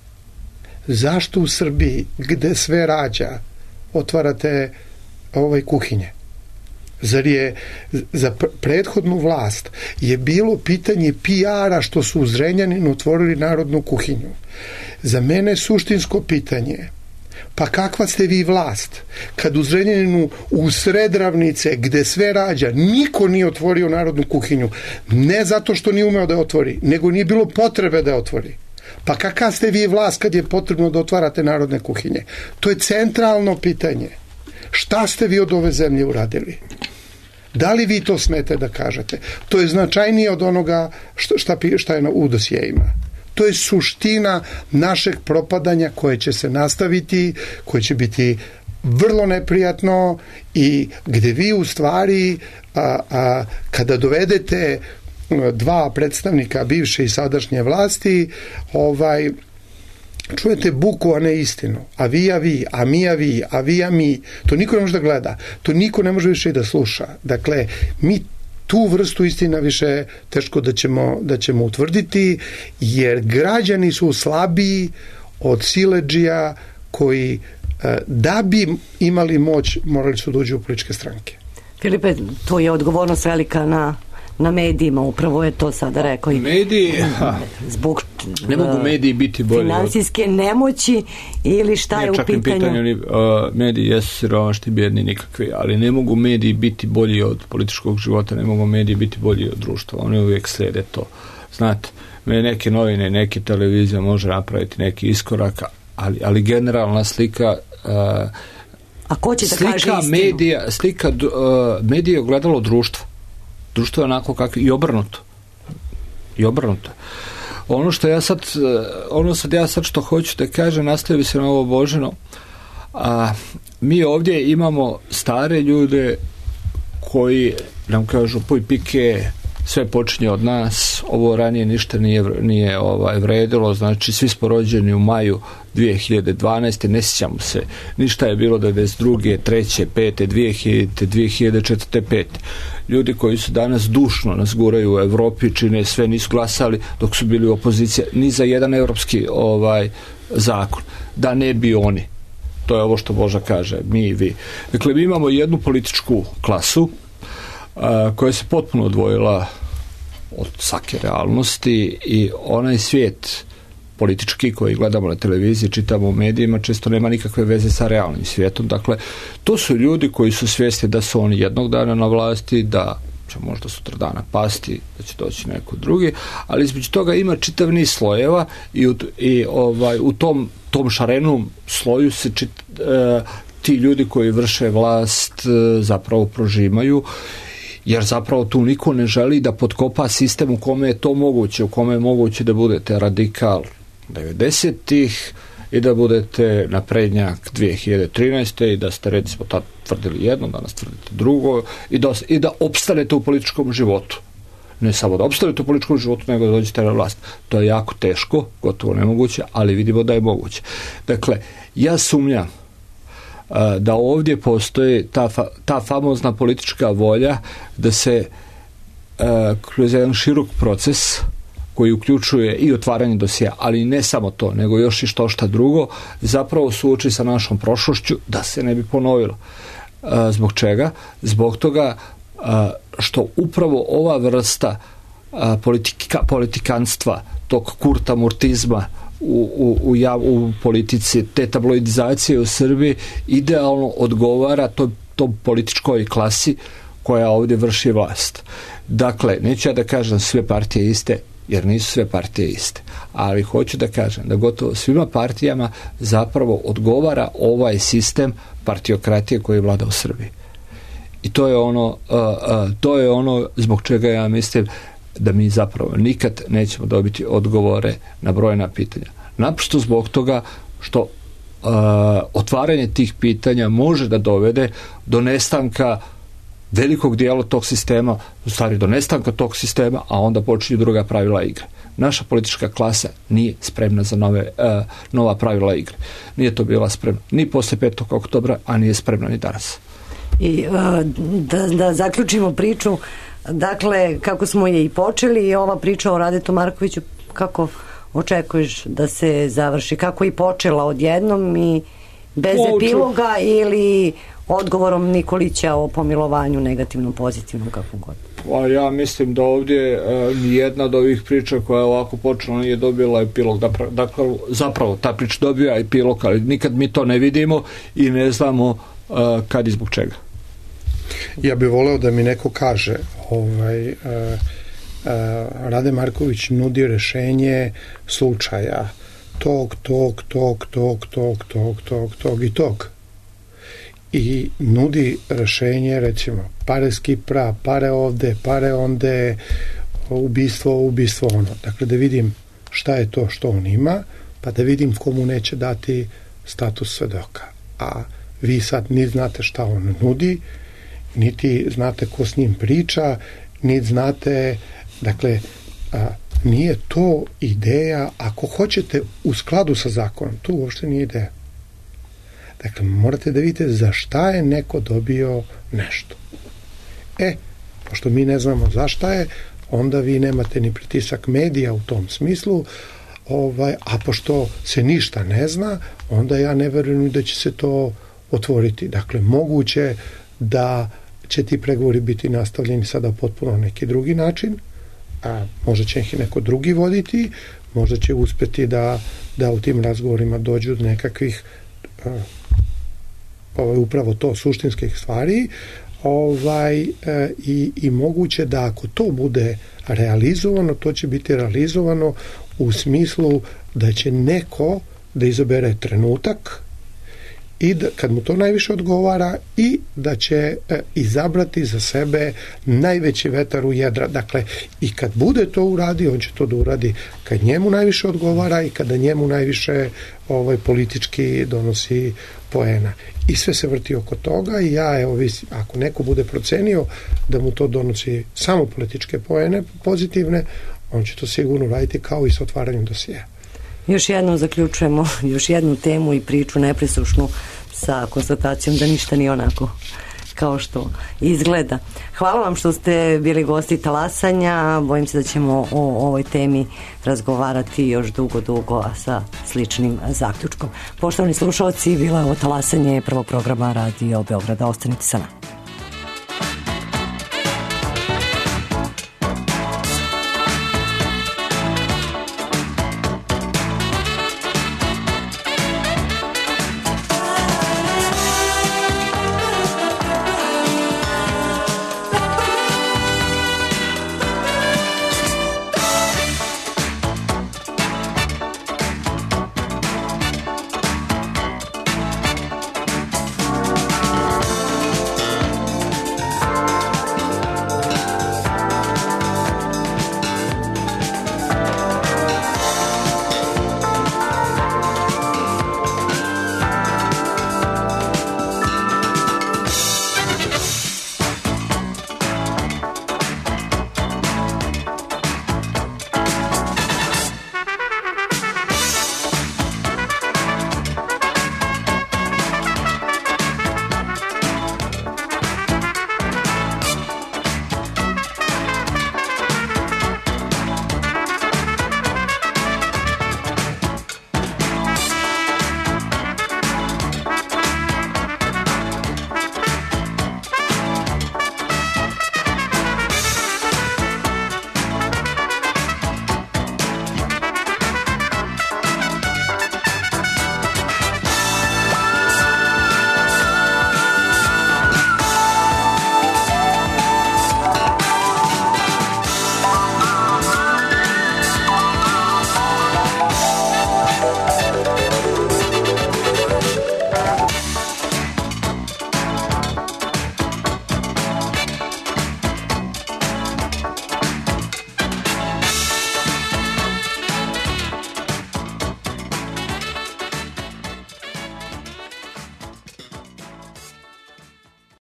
C: Zašto u Srbiji, gde sve rađa, otvarate ovaj kuhinje? Zar je za prethodnu vlast je bilo pitanje P R-a što su u Zrenjaninu otvorili narodnu kuhinju? Za mene je suštinsko pitanje, pa kakva ste vi vlast kad u Zrenjaninu u sred ravnice gde sve rađa niko nije otvorio narodnu kuhinju, ne zato što nije umeo da otvori, nego nije bilo potrebe da otvori? Pa kakav ste vi vlast kad je potrebno da otvarate narodne kuhinje? To je centralno pitanje. Šta ste vi od ove zemlje uradili? Da li vi to smete da kažete? To je značajnije od onoga šta, šta, šta je na u dosijejima. To je suština našeg propadanja koje će se nastaviti, koje će biti vrlo neprijatno i gde vi u stvari a, a, kada dovedete dva predstavnika bivše i sadašnje vlasti, ovaj čujete buku, a ne istinu. A vi, a vi, a mi, a vi, a vi, a mi. To niko ne može da gleda. To niko ne može više i da sluša. Dakle, mi tu vrstu istina više teško da ćemo, da ćemo utvrditi, jer građani su slabiji od siledžija koji da bi imali moć morali su dođu u političke stranke.
E: Filipe, to je odgovornost velika na na medijima, upravo je to sada rekao i
F: mediji,
E: zbog
F: ne mogu mediji biti bolji
E: finansijske nemoći ili šta je u pitanju,
F: pitanju uh, mediji jesu siromašni, bjedni, nikakvi, ali ne mogu mediji biti bolji od političkog života, ne mogu mediji biti bolji od društva, oni uvijek slede to, znate, neke novine, neke televizije može napraviti neki iskorak, ali, ali generalna slika uh,
E: a ko će da
F: slika
E: kaže istinu?
F: Medija, slika uh, medija je ogledalo društva. Društvo je onako kako i obrnuto. i obrnuto. Ono što ja sad, ono sad ja sad što hoću da kažem, nastavio se na ovo Božino, a mi ovdje imamo stare ljude koji nam kažu puj pike, sve počinje od nas, ovo ranije ništa nije, nije ovaj, vredilo, znači svi smo rođeni u maju dvije hiljade dvanaeste. Ne sjećamo se, ništa je bilo devedeset druge, treće, pete, dvije hiljadite, dvije hiljade četvrte, pete. Ljudi koji su danas dušno nas guraju u Evropi, čine sve, nisu glasali dok su bili u opoziciji ni za jedan europski ovaj, zakon, da ne bi oni. To je ovo što Boža kaže, mi i vi. Dakle, mi imamo jednu političku klasu a, koja se potpuno odvojila od svake realnosti i onaj svijet politički koji gledamo na televiziji, čitamo u medijima, često nema nikakve veze sa realnim svijetom. Dakle, to su ljudi koji su svjesni da su oni jednog dana na vlasti, da će možda sutra dana pasti, da će doći neko drugi, ali između toga ima čitav niz slojeva i, u, i ovaj, u tom, tom šarenom sloju se čit, e, ti ljudi koji vrše vlast e, zapravo prožimaju, jer zapravo tu niko ne želi da potkopa sistem u kome je to moguće, u kome je moguće da budete radikal devedesetih i da budete naprednjak dvije hiljade trinaeste i da ste recimo tad tvrdili jedno, danas tvrdite drugo i da, i da opstanete u političkom životu. Ne samo da opstanete u političkom životu, nego da dođete na vlast. To je jako teško, gotovo nemoguće, ali vidimo da je moguće. Dakle, ja sumnjam uh, da ovdje postoji ta, fa, ta famozna politička volja da se uh, kroz jedan širok proces koji uključuje i otvaranje dosija, ali ne samo to, nego još i što šta drugo, zapravo suoči sa našom prošlošću da se ne bi ponovilo. Uh, zbog čega? Zbog toga uh, što upravo ova vrsta uh, politika, politikanstva, tog kurtamurtizma u, u, u, jav, u politici, te tabloidizacije u Srbiji idealno odgovara to, tom političkoj klasi koja ovdje vrši vlast. Dakle, neću ja da kažem sve partije iste, jer nisu sve partije iste, ali hoću da kažem da gotovo svima partijama zapravo odgovara ovaj sistem partiokratije koji vlada u Srbiji. I to je ono, uh, uh, to je ono zbog čega ja mislim da mi zapravo nikad nećemo dobiti odgovore na brojna pitanja. Naprosto zbog toga što uh, otvaranje tih pitanja može da dovede do nestanka velikog dijela tog sistema, u stvari do nestanka tog sistema, a onda počinju druga pravila igre. Naša politička klasa nije spremna za nove, uh, nova pravila igre. Nije to bila spremna ni posle petog oktobra, a nije spremna ni danas.
E: I uh, da, da zaključimo priču, dakle, kako smo je i počeli, i ova priča o Radetu Markoviću, kako očekuješ da se završi, kako i počela odjednom i bez Oču. epiloga ili odgovorom Nikolića o pomilovanju, negativnom, pozitivnom, kakvom god?
F: Pa ja mislim da ovdje e, nijedna od ovih priča koja je ovako počela nije dobila epilog. Dakle, zapravo ta priča dobija epilog, ali nikad mi to ne vidimo i ne znamo e, kad i zbog čega.
C: Ja bih voleo da mi neko kaže ovaj, e, e, Rade Marković nudi rešenje slučaja tog, tog, tog, tog, tog, tog, tog, tog i tog. I nudi rešenje, recimo, pare s Kipra, pare ovde, pare onde, ubistvo, ubistvo ono. Dakle, da vidim šta je to što on ima, pa da vidim komu neće dati status svedoka. A vi sad ni znate šta on nudi, niti znate ko s njim priča, niti znate, dakle, a, nije to ideja, ako hoćete u skladu sa zakonom, to uopšte nije ideja. Dakle, morate da vidite za šta je neko dobio nešto. E, pošto mi ne znamo za šta je, onda vi nemate ni pritisak medija u tom smislu, ovaj, a pošto se ništa ne zna, onda ja ne verujem da će se to otvoriti. Dakle, moguće da će ti pregovori biti nastavljeni sada potpuno neki drugi način, a možda će ih i neko drugi voditi, možda će uspeti da, da u tim razgovorima dođu do nekakvih a, ovaj, upravo to suštinskih stvari, ovaj, e, i, i moguće da ako to bude realizovano, to će biti realizovano u smislu da će neko da izabere trenutak i da, kad mu to najviše odgovara i da će e, izabrati za sebe najveći vetar u jedra. Dakle, i kad bude to uradio, on će to da uradi kad njemu najviše odgovara i kada njemu najviše ovaj, politički donosi poena. I sve se vrti oko toga i ja, evo, ako neko bude procenio da mu to donosi samo političke poene pozitivne, on će to sigurno raditi kao i sa otvaranjem dosije.
E: Još jednom zaključujemo još jednu temu i priču nepresušnu sa konstatacijom da ništa nije onako kao što izgleda. Hvala vam što ste bili gosti Talasanja. Bojim se da ćemo o ovoj temi razgovarati još dugo, dugo sa sličnim zaključkom. Poštovani slušalci, bilo je ovo Talasanje prvog programa Radio Beograda. Ostanite sa nama.